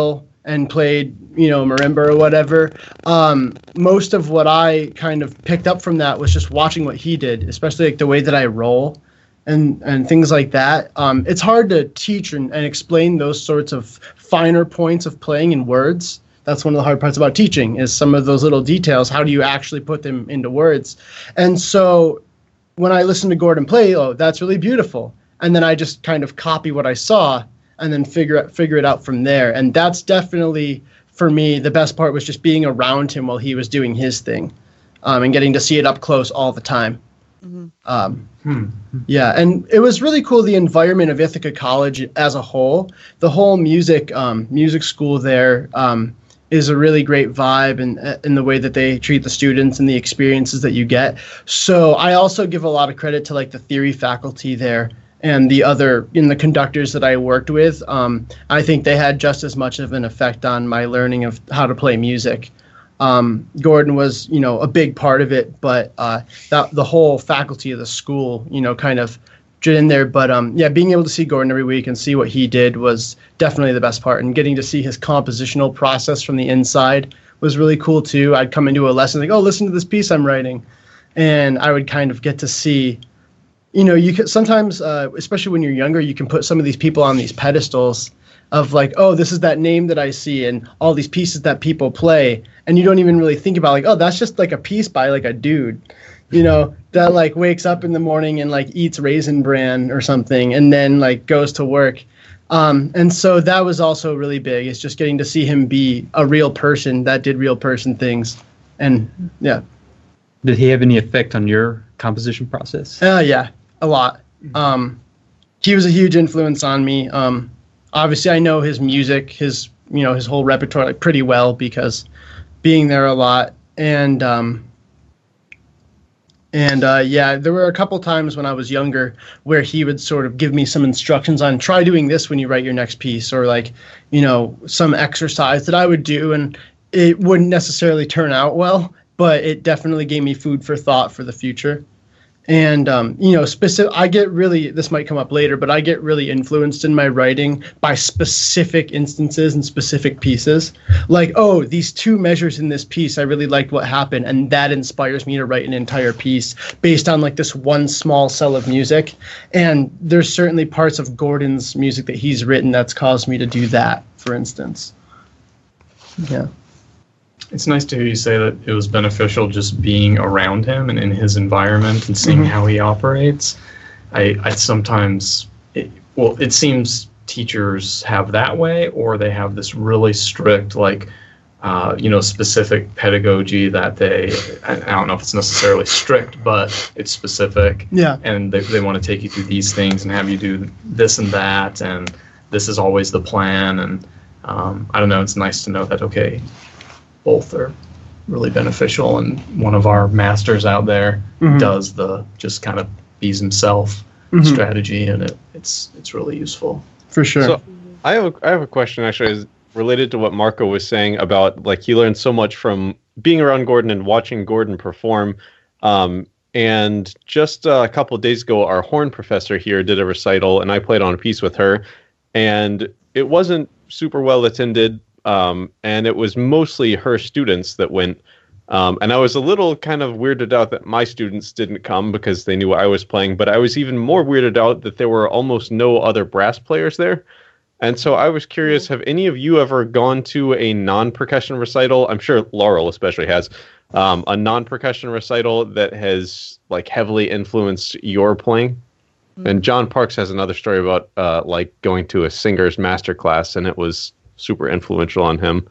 and played, you know, marimba or whatever, um, most of what I kind of picked up from that was just watching what he did, especially like the way that I roll and, and things like that. Um, it's hard to teach and, and explain those sorts of finer points of playing in words. That's one of the hard parts about teaching, is some of those little details. How do you actually put them into words? And so when I listen to Gordon play, oh, that's really beautiful. And then I just kind of copy what I saw and then figure out, figure it out from there. And that's definitely, for me, the best part was just being around him while he was doing his thing, um, and getting to see it up close all the time. Mm-hmm. Um, hmm. Yeah, and it was really cool, the environment of Ithaca College as a whole. The whole music um, music school there um, is a really great vibe, and in, in the way that they treat the students and the experiences that you get. So I also give a lot of credit to like the theory faculty there, and the other in the conductors that I worked with. um, I think they had just as much of an effect on my learning of how to play music. Um, Gordon was, you know, a big part of it, but uh, that, the whole faculty of the school, you know, kind of drew in there. But um, yeah, being able to see Gordon every week and see what he did was definitely the best part. And getting to see his compositional process from the inside was really cool too. I'd come into a lesson like, oh, listen to this piece I'm writing, and I would kind of get to see. You know, you can sometimes, uh, especially when you're younger, you can put some of these people on these pedestals of like, oh, this is that name that I see and all these pieces that people play. And you don't even really think about like, oh, that's just like a piece by like a dude, you know, that like wakes up in the morning and like eats Raisin Bran or something and then like goes to work. Um, and so that was also really big. It's just getting to see him be a real person that did real person things. And yeah. Did he have any effect on your composition process? Uh, yeah. A lot. Um, he was a huge influence on me. Um, obviously, I know his music, his you know his whole repertoire like pretty well because being there a lot. And um, and uh, yeah, there were a couple times when I was younger where he would sort of give me some instructions on try doing this when you write your next piece, or like you know some exercise that I would do, and it wouldn't necessarily turn out well, but it definitely gave me food for thought for the future. And, um, you know, specific, I get really, this might come up later, but I get really influenced in my writing by specific instances and specific pieces. Like, oh, these two measures in this piece, I really liked what happened. And that inspires me to write an entire piece based on like this one small cell of music. And there's certainly parts of Gordon's music that he's written that's caused me to do that, for instance. Yeah. It's nice to hear you say that it was beneficial just being around him and in his environment and seeing mm-hmm. how he operates. I, I sometimes, it, well, it seems teachers have that way, or they have this really strict, like, uh, you know, specific pedagogy that they, I, I don't know if it's necessarily strict, but it's specific. Yeah. And they, they want to take you through these things and have you do this and that, and this is always the plan. And um, I don't know, it's nice to know that, okay, both are really beneficial, and one of our masters out there mm-hmm. does the just kind of bees himself mm-hmm. strategy, and it, it's it's really useful. For sure. So I have a, I have a question actually is related to what Marco was saying about like he learned so much from being around Gordon and watching Gordon perform. Um, and just uh, a couple of days ago, our horn professor here did a recital, and I played on a piece with her, and it wasn't super well attended. Um, and it was mostly her students that went. Um, and I was a little kind of weirded out that my students didn't come because they knew what I was playing. But I was even more weirded out that there were almost no other brass players there. And so I was curious, have any of you ever gone to a non-percussion recital? I'm sure Laurel especially has. Um, a non-percussion recital that has like heavily influenced your playing? Mm-hmm. And John Parks has another story about uh, like going to a singer's masterclass, and it was super influential on him.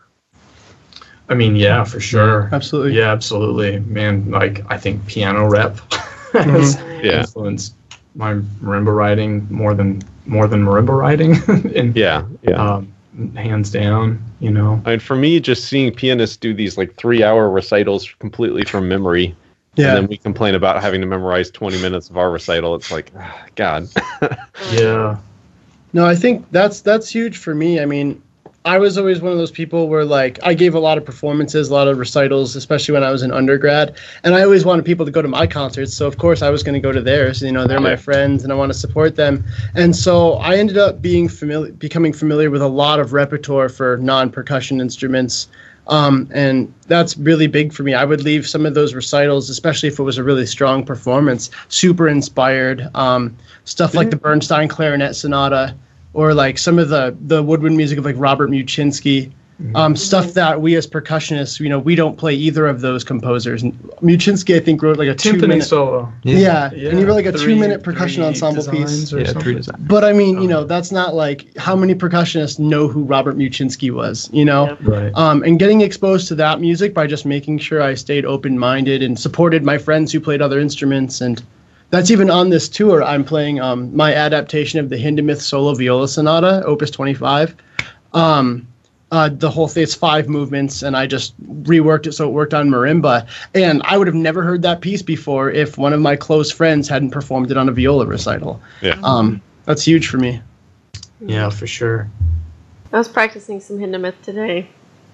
I mean, yeah, for sure. Absolutely. Yeah, absolutely. Man, like, I think piano rep has mm-hmm. yeah. influenced my marimba writing more than more than marimba writing. and, yeah, yeah. Um, hands down, you know. I mean, for me, just seeing pianists do these, like, three-hour recitals completely from memory, yeah. and then we complain about having to memorize twenty minutes of our recital, it's like, oh, God. yeah. No, I think that's that's huge for me. I mean, I was always one of those people where, like, I gave a lot of performances, a lot of recitals, especially when I was in undergrad, and I always wanted people to go to my concerts, so of course I was going to go to theirs. You know, they're my friends, and I want to support them. And so I ended up being familiar, becoming familiar with a lot of repertoire for non-percussion instruments, um, and that's really big for me. I would leave some of those recitals, especially if it was a really strong performance, super inspired. Um, stuff like the Bernstein Clarinet Sonata, or like some of the, the woodwind music of like Robert Muchinsky, um, stuff that we as percussionists, you know, we don't play either of those composers. And Muchinsky, I think, wrote like a Timpani two-minute solo. Yeah. Yeah. and he wrote like a Three- two-minute percussion three ensemble designs piece. or Yeah, something. three design. But I mean, you Oh. know, that's not like how many percussionists know who Robert Muchinsky was, you know? Yeah. Right. Um, and getting exposed to that music by just making sure I stayed open-minded and supported my friends who played other instruments. And that's even on this tour. I'm playing um, my adaptation of the Hindemith Solo Viola Sonata, Opus twenty-five. Um, uh, the whole thing, it's five movements, and I just reworked it so it worked on marimba. And I would have never heard that piece before if one of my close friends hadn't performed it on a viola recital. Yeah. Um, that's huge for me. Yeah, for sure. I was practicing some Hindemith today.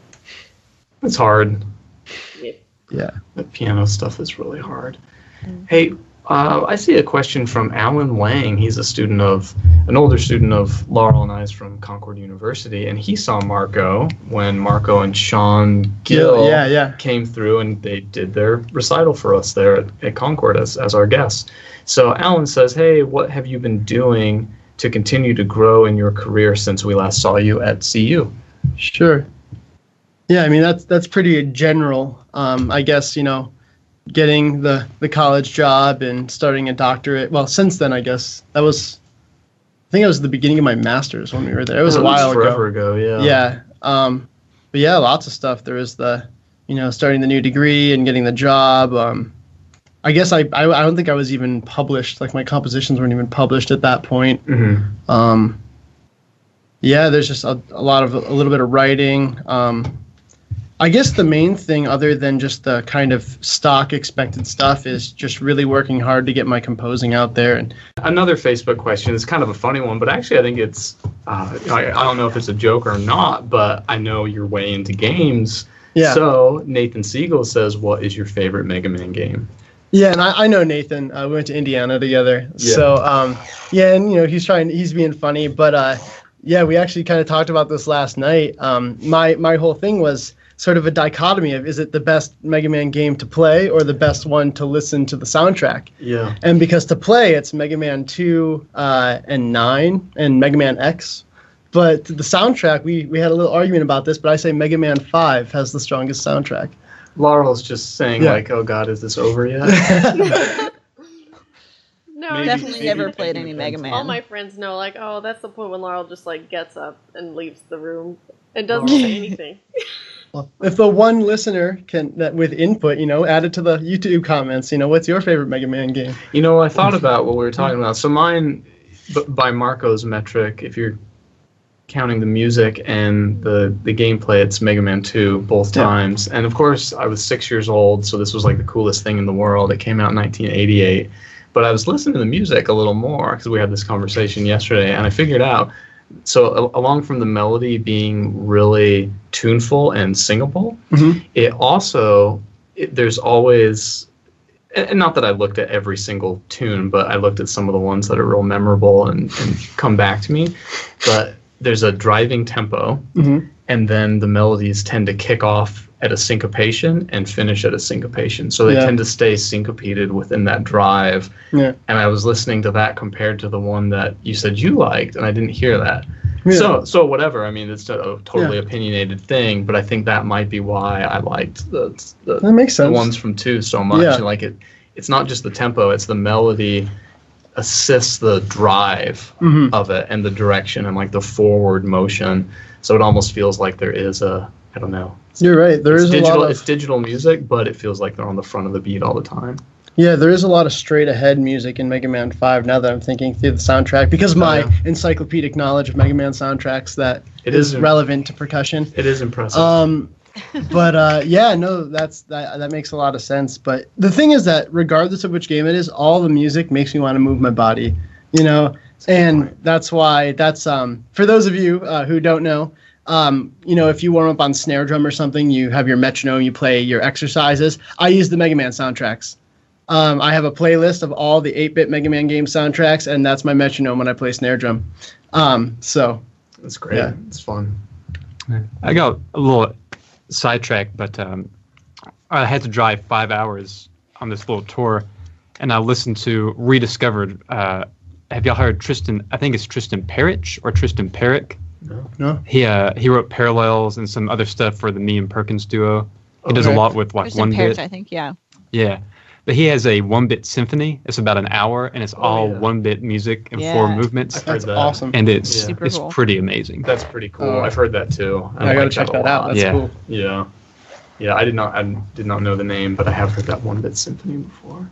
It's hard. Yeah. The piano stuff is really hard. Hey, uh, I see a question from Alan Wang. He's a student of, an older student of Laurel and I's from Concord University, and he saw Marco when Marco and Sean Gill Yeah, yeah. came through, and they did their recital for us there at, at Concord as, as our guests. So Alan says, hey, what have you been doing to continue to grow in your career since we last saw you at C U? Sure. Yeah, I mean, that's that's pretty general. Um, I guess, you know, getting the, the college job and starting a doctorate. Well, since then, I guess that was, I think it was the beginning of my master's when we were there. It was Oh, a while forever ago. ago, yeah. Yeah. Um, but yeah, lots of stuff. There was the, you know, starting the new degree and getting the job. Um, I guess I, I I don't think I was even published. Like my compositions weren't even published at that point. Mm-hmm. Um, yeah, there's just a, a lot of a little bit of writing. Um, I guess the main thing, other than just the kind of stock expected stuff, is just really working hard to get my composing out there. And Another Facebook question is kind of a funny one, but actually I think it's, uh, I, I don't know if it's a joke or not, but I know you're way into games. yeah, So Nathan Siegel says, what is your favorite Mega Man game? yeah, and I, I know Nathan. Uh, we went to Indiana together, Yeah. so um, yeah, and you know he's trying, he's being funny, but uh, yeah, we actually kind of talked about this last night. Um, my my whole thing was sort of a dichotomy of, is it the best Mega Man game to play or the best one to listen to the soundtrack? Yeah. And because to play, it's Mega Man two uh, and nine and Mega Man X. But the soundtrack, we, we had a little argument about this, but I say Mega Man five has the strongest soundtrack. Laurel's just saying Yeah. like, oh God, is this over yet? No, Maybe- Definitely maybe never it played any depends. Mega Man. all my friends know, like, oh, that's the point when Laurel just like gets up and leaves the room and doesn't say anything. Well, if the one listener can, that with input, you know, add it to the YouTube comments, you know, what's your favorite Mega Man game? You know, I thought about what we were talking about. So mine, b- by Marco's metric, if you're counting the music and the, the gameplay, it's Mega Man two both Yeah. times. And of course, I was six years old, so this was like the coolest thing in the world. It came out in nineteen eighty-eight. But I was listening to the music a little more because we had this conversation yesterday, and I figured out, so a- along from the melody being really tuneful and singable, Mhm. it also, it, there's always, and not that I looked at every single tune, but I looked at some of the ones that are real memorable and, and come back to me. But there's a driving tempo, Mhm. and then the melodies tend to kick off at a syncopation and finish at a syncopation. So they Yeah. tend to stay syncopated within that drive. Yeah. And I was listening to that compared to the one that you said you liked, and I didn't hear that. Yeah. So, so whatever. I mean, it's a totally opinionated thing, but I think that might be why I liked the the, That makes the sense. ones from two so much. Yeah. And like it, it's not just the tempo; it's the melody assists the drive Mhm. of it and the direction and like the forward motion. So it almost feels like there is a, I don't know. You're right. There it's is digital. a lot It's of digital music, but it feels like they're on the front of the beat all the time. yeah, there is a lot of straight ahead music in Mega Man five. Now that I'm thinking through the soundtrack, because my yeah. encyclopedic knowledge of Mega Man soundtracks that It is is- relevant to percussion. It is impressive. Um, but uh, yeah, no, that's that that makes a lot of sense. But the thing is that regardless of which game it is, all the music makes me want to move my body, you know, and that's why that's um for those of you uh, who don't know, Um, you know, if you warm up on snare drum or something, you have your metronome, you play your exercises. I use the Mega Man soundtracks. Um, I have a playlist of all the eight-bit Mega Man game soundtracks, and that's my metronome when I play snare drum. Um, so That's great. Yeah. It's fun. I got a little sidetracked, but um, I had to drive five hours on this little tour, and I listened to Rediscovered. Uh, have y'all heard Tristan? I think it's Tristan Parrish or Tristan Perrick. No. no, He uh, he wrote Parallels and some other stuff for the Me and Perkins duo. He does a Okay. lot with like Kristen one Parrish, bit. I think, yeah. Yeah. But he has a one-bit symphony. It's about an hour, and it's Oh, all yeah. one-bit music and Yeah. four movements. I've heard that's that. awesome. And it's Yeah. Super it's cool. pretty amazing. That's pretty cool. Oh. I've heard that too. I gotta like check a that lot. out. That's Yeah. cool. Yeah, yeah. I did not. I did not know the name, but I have heard that one bit symphony before.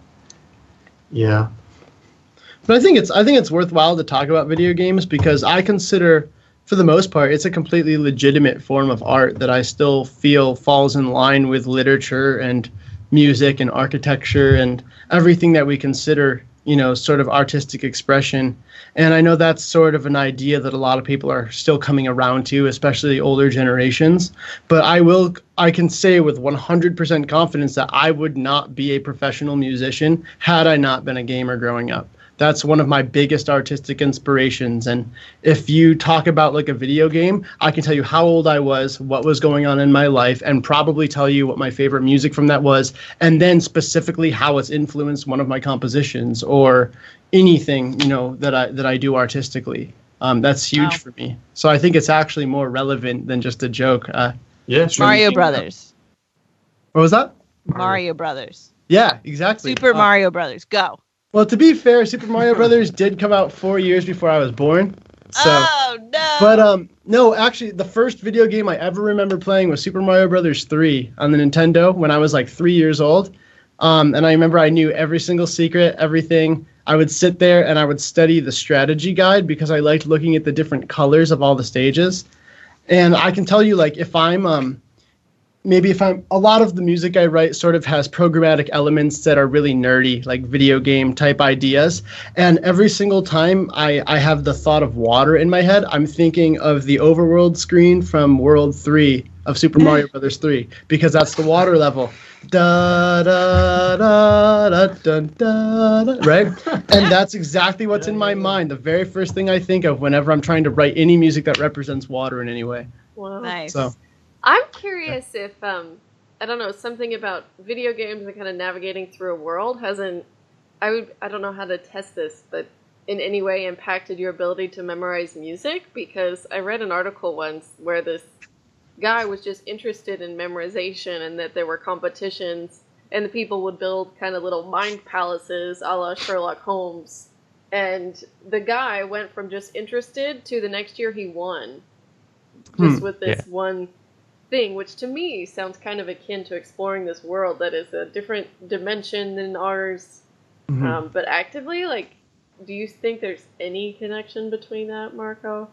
Yeah. But I think it's I think it's worthwhile to talk about video games because I consider, for the most part, it's a completely legitimate form of art that I still feel falls in line with literature and music and architecture and everything that we consider, you know, sort of artistic expression. And I know that's sort of an idea that a lot of people are still coming around to, especially older generations. But I will, I can say with one hundred percent confidence that I would not be a professional musician had I not been a gamer growing up. That's one of my biggest artistic inspirations. And if you talk about like a video game, I can tell you how old I was, what was going on in my life, and probably tell you what my favorite music from that was, and then specifically how it's influenced one of my compositions or anything, you know, that I that I do artistically. Um, that's huge Wow. for me. So I think it's actually more relevant than just a joke. Uh, Yeah. Sure. Mario Brothers. what was that? Mario Brothers. Yeah, exactly. Super Uh, Mario Brothers. Go. Well, to be fair, Super Mario Brothers did come out four years before I was born. So. oh, no. But um, no, actually, the first video game I ever remember playing was Super Mario Brothers three on the Nintendo when I was like three years old. Um, and I remember I knew every single secret, everything. I would sit there and I would study the strategy guide because I liked looking at the different colors of all the stages. And I can tell you, like, if I'm um, maybe if I'm a lot of the music I write sort of has programmatic elements that are really nerdy, like video game type ideas. And every single time I, I have the thought of water in my head, I'm thinking of the overworld screen from World three of Super Mario Brothers three, because that's the water level. Da da da da da da da, right? And that's exactly what's in my mind. The very first thing I think of whenever I'm trying to write any music that represents water in any way. Wow. Nice. So I'm curious if um I don't know, something about video games and kind of navigating through a world hasn't I would I don't know how to test this, but in any way impacted your ability to memorize music, because I read an article once where this guy was just interested in memorization and that there were competitions and the people would build kind of little mind palaces a la Sherlock Holmes, and the guy went from just interested to the next year he won just Hmm. with this Yeah. one thing, which to me sounds kind of akin to exploring this world that is a different dimension than ours. Mhm. Um, but actively, like, do you think there's any connection between that, Marco?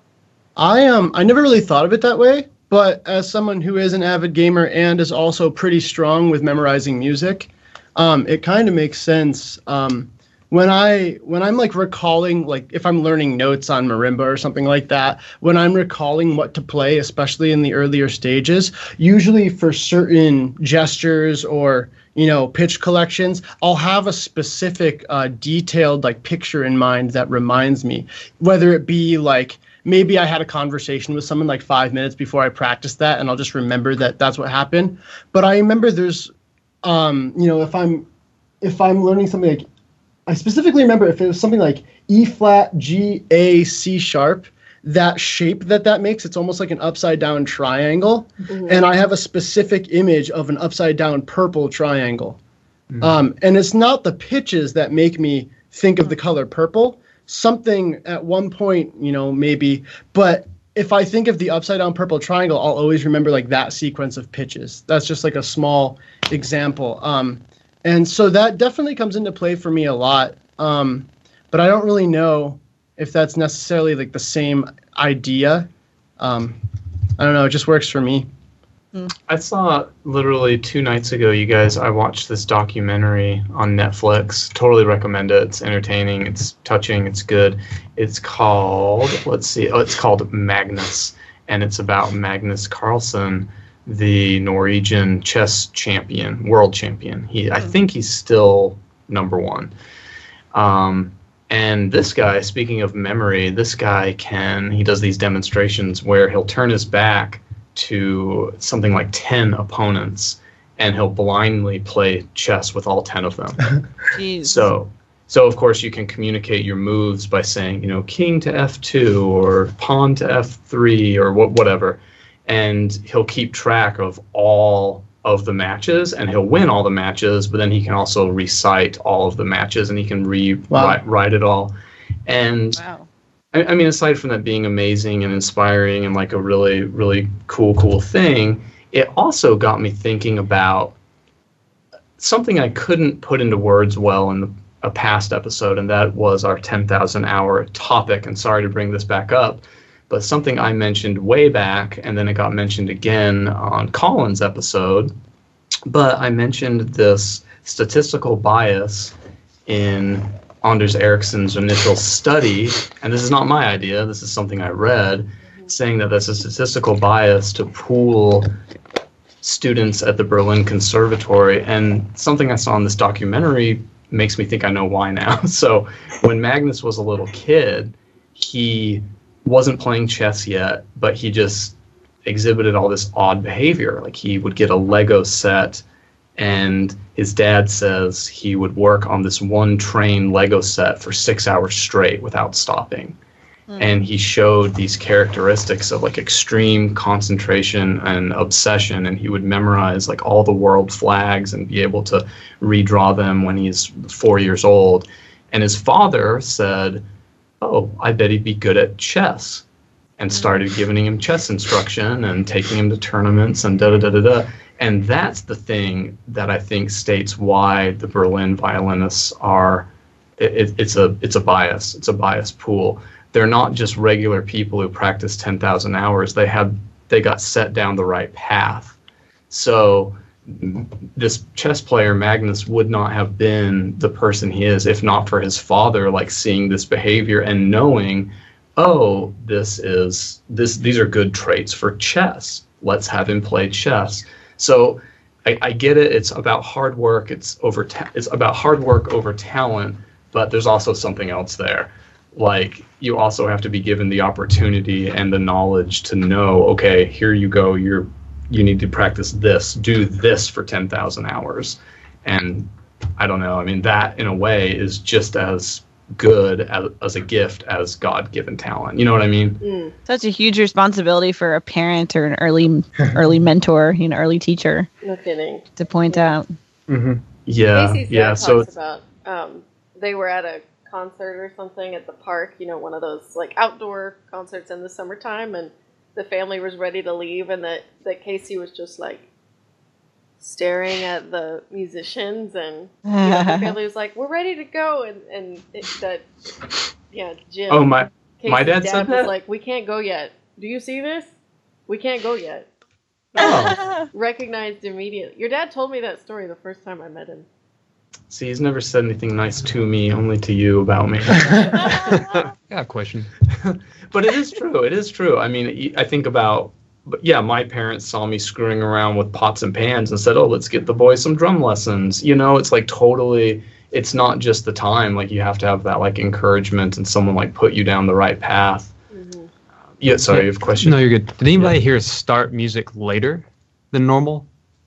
I um I never really thought of it that way, but as someone who is an avid gamer and is also pretty strong with memorizing music, um, it kind of makes sense. Um, when I when I'm like recalling, like if I'm learning notes on marimba or something like that, when I'm recalling what to play, especially in the earlier stages, usually for certain gestures or you know pitch collections, I'll have a specific uh, detailed like picture in mind that reminds me, whether it be like. Maybe I had a conversation with someone like five minutes before I practiced that, and I'll just remember that that's what happened. But I remember there's, um, you know, if I'm, if I'm learning something like, I specifically remember if it was something like E flat, G, A, C sharp, that shape that that makes, it's almost like an upside down triangle. Mm-hmm. And I have a specific image of an upside down purple triangle. Um, and it's not the pitches that make me think of the color purple. Something at one point, you know, maybe, but if I think of the upside down purple triangle, I'll always remember like that sequence of pitches. That's just like a small example. Um, and so that definitely comes into play for me a lot. Um, but I don't really know if that's necessarily like the same idea. Um, I don't know. It just works for me. I saw literally two nights ago, you guys, I watched this documentary on Netflix. Totally recommend it. It's entertaining. It's touching. It's good. It's called, let's see. Oh, it's called Magnus. and it's about Magnus Carlsen, the Norwegian chess champion, world champion. He, I think he's still number one. Um, and this guy, speaking of memory, this guy can, he does these demonstrations where he'll turn his back to something like ten opponents, and he'll blindly play chess with all ten of them. Jeez. So, so of course you can communicate your moves by saying, you know, king to F two or pawn to F three or wh- whatever. And he'll keep track of all of the matches, and he'll win all the matches, but then he can also recite all of the matches, and he can re-write Wow. write it all. And Wow. I, I mean, aside from that being amazing and inspiring and like a really, really cool, cool thing, it also got me thinking about something I couldn't put into words well in the, a past episode, and that was our ten thousand hour topic. And sorry to bring this back up, but something I mentioned way back, and then it got mentioned again on Colin's episode. But I mentioned this statistical bias in Anders Ericsson's initial study, and this is not my idea, this is something I read, saying that there's a statistical bias to pool students at the Berlin Conservatory, and something I saw in this documentary makes me think I know why now. So when Magnus was a little kid, he wasn't playing chess yet, but he just exhibited all this odd behavior. Like he would get a Lego set, and his dad says he would work on this one train Lego set for six hours straight without stopping. Mm. And he showed these characteristics of like extreme concentration and obsession, and he would memorize like all the world flags and be able to redraw them when he's four years old. And his father said, oh, I bet he'd be good at chess, and started giving him chess instruction and taking him to tournaments and da da da da da. And that's the thing that I think states why the Berlin violinists are, it, it's a it's a bias. It's a bias pool. They're not just regular people who practice ten thousand hours. They had they got set down the right path. So this chess player, Magnus, would not have been the person he is if not for his father, like seeing this behavior and knowing, oh, this is this these are good traits for chess. Let's have him play chess. So I, I get it. It's about hard work. It's over. Ta- it's about hard work over talent. But there's also something else there. Like you also have to be given the opportunity and the knowledge to know. Okay, here you go. You're you need to practice this. Do this for ten thousand hours. And I don't know. I mean, that in a way is just as good as, as a gift as God-given talent. You know what I mean? Mm. Such a huge responsibility for a parent or an early early mentor, you know, early teacher No kidding. to point out. Mm-hmm. Yeah, Casey's yeah. dad So talks about um, they were at a concert or something at the park, you know, one of those like outdoor concerts in the summertime, and the family was ready to leave, and that, that Casey was just like staring at the musicians, and you know, the family was like, "We're ready to go," and and it, that yeah, Jim. oh my, Casey's my dad said was that? like, "We can't go yet. Do you see this? We can't go yet." Oh. Recognized immediately. Your dad told me that story the first time I met him. See, he's never said anything nice to me, only to you about me. I got a question. But it is true. It is true. I mean, I think about, but yeah, my parents saw me screwing around with pots and pans and said, oh, let's get the boy some drum lessons. You know, it's like totally, it's not just the time. Like you have to have that like encouragement and someone like put you down the right path. Mm-hmm. Yeah, sorry, you have a question? No, you're good. Did anybody here start music later than normal?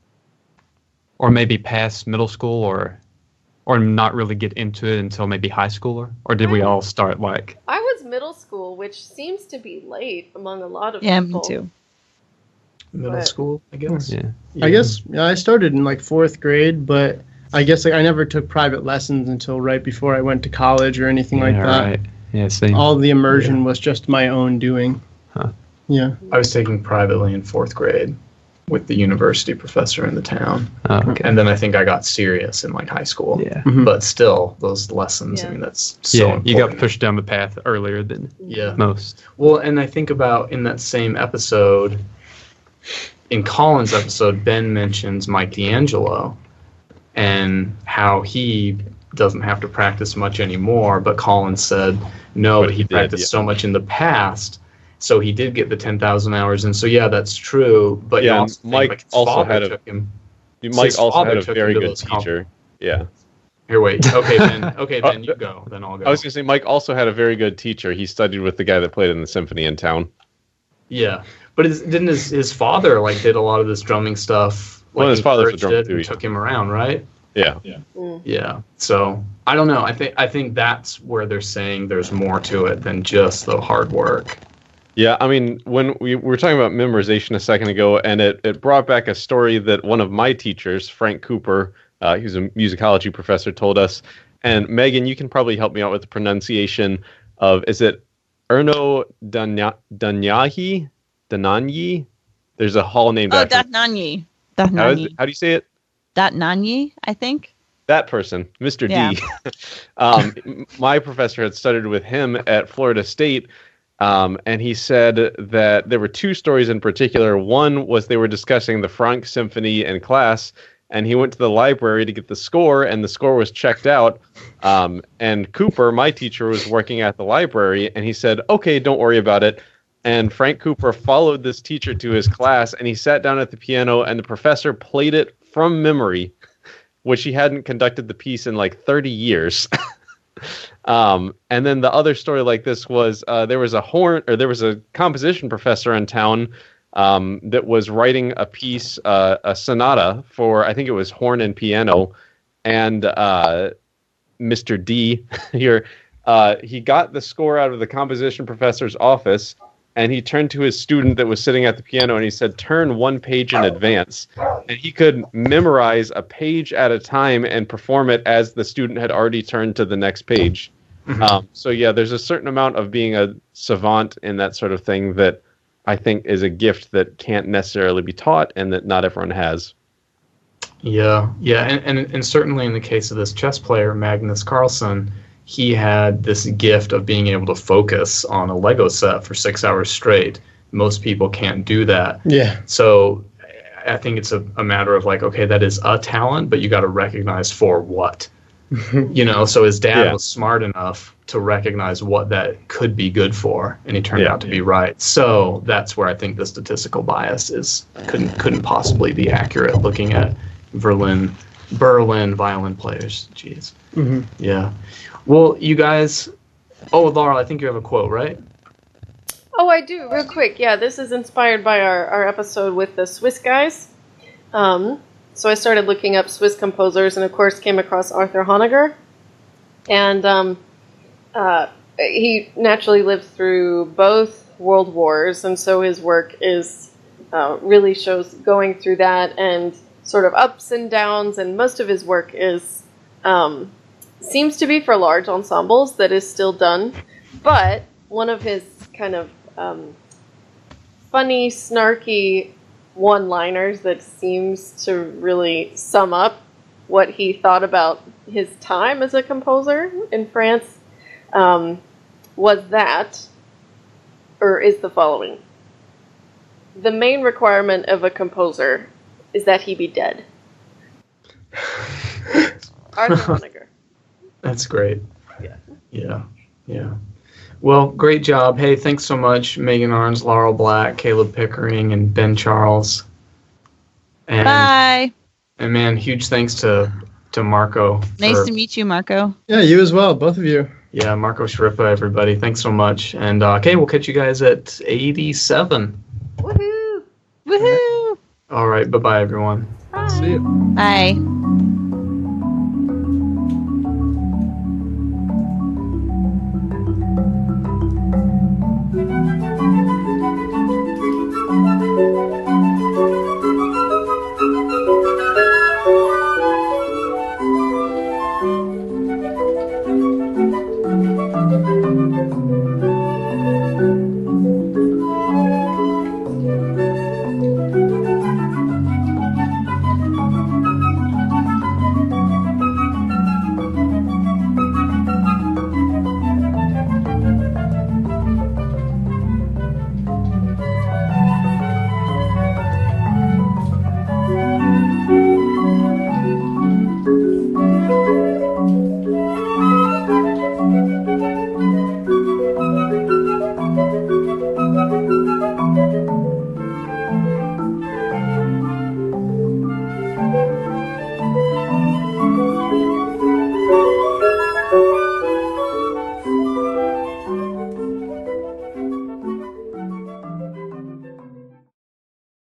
Or maybe past middle school, or or not really get into it until maybe high school? Or, or did we all start like... I was middle school, which seems to be late among a lot of Yeah, people. me too. Middle But- school, I guess. Yeah. Yeah. I guess yeah, I started in like fourth grade, but I guess like I never took private lessons until right before I went to college or anything like Yeah, that. right. Yeah, same. All the immersion was just my own doing. Huh. Yeah. I was taking privately in fourth grade with the university professor in the town. Oh, okay. And then I think I got serious in like high school. Yeah. Mhm. But still, those lessons, Yeah. I mean, that's so Yeah, important. you got pushed down the path earlier than Yeah. most. Well, and I think about in that same episode, in Colin's episode, Ben mentions Mike D'Angelo and how he doesn't have to practice much anymore. But Colin said, no, But but he he did, practiced yeah. so much in the past. So he did get the ten thousand hours, and so yeah, that's true. But Yeah, you also think, Mike like, his also father had a- took him. Mike His also father had a took very him to good those comp- teacher. Yeah. Here, wait. Okay, Ben. Okay, Uh, Ben, you go. Then I'll go. I was going to say, Mike also had a very good teacher. He studied with the guy that played in the symphony in town. Yeah, but his, didn't his, his father like did a lot of this drumming stuff? Like, Well, his father's a encouraged drummer it too, and yeah. took him around, right? Yeah. Mm. Yeah. So I don't know. I think I think that's where they're saying there's more to it than just the hard work. Yeah, I mean, when we, we were talking about memorization a second ago, and it, it brought back a story that one of my teachers, Frank Cooper, uh, he was a musicology professor, told us. And Megan, you can probably help me out with the pronunciation of, is it Erno Danya- Danyahi? Dananyi? There's a hall named Oh, after him. Datnanyi. How, is Datnanyi. it, how do you say it? Datnanyi, I think. That person, Mister Yeah. D. um, m- my professor had studied with him at Florida State, um, and he said that there were two stories in particular. One was they were discussing the Franck Symphony in class, and he went to the library to get the score, and the score was checked out. Um, and Cooper, my teacher, was working at the library, and he said, "Okay, don't worry about it." And Frank Cooper followed this teacher to his class, and he sat down at the piano, and the professor played it from memory, which he hadn't conducted the piece in like thirty years. um, and then the other story like this was uh, there was a horn or there was a composition professor in town um, that was writing a piece, uh, a sonata for, I think it was horn and piano. And uh, Mister D here, uh, he got the score out of the composition professor's office, and he turned to his student that was sitting at the piano and he said, "Turn one page in advance." And he could memorize a page at a time and perform it as the student had already turned to the next page. Mhm. Um, so yeah, there's a certain amount of being a savant in that sort of thing that I think is a gift that can't necessarily be taught and that not everyone has. Yeah, yeah, and, and and certainly in the case of this chess player, Magnus Carlsen, he had this gift of being able to focus on a Lego set for six hours straight. Most people can't do that. Yeah. So I think it's a, a matter of like, okay, that is a talent, but you got to recognize for what. You know, so his dad Yeah. was smart enough to recognize what that could be good for, and he turned Yeah. out to be right. So that's where I think the statistical bias is couldn't couldn't possibly be accurate looking at Berlin Berlin violin players. Jeez. Mhm. Yeah. Well, you guys. Oh, Laura, I think you have a quote, right? Oh, I do, real quick. Yeah, this is inspired by our, our episode with the Swiss guys. Um, so I started looking up Swiss composers and, of course, came across Arthur Honegger. And um, uh, he naturally lived through both world wars, and so his work is uh, really shows going through that and sort of ups and downs, and most of his work is um, seems to be for large ensembles that is still done. But one of his kind of um, funny, snarky one-liners that seems to really sum up what he thought about his time as a composer in France um, was that, or is the following. The main requirement of a composer is that he be dead. Arthur Honegger. That's great. Yeah. Yeah. Yeah. Well, great job. Hey, thanks so much, Megan Arns, Laurel Black, Caleb Pickering, and Ben Charles. And, Bye. and man, huge thanks to to Marco. Nice for- to meet you, Marco. Yeah, you as well, both of you. Yeah, Marco Shrippa, everybody. Thanks so much. And uh, okay, we'll catch you guys at eighty-seven. Woohoo! Woohoo! All right. Bye bye, everyone. See you. Bye.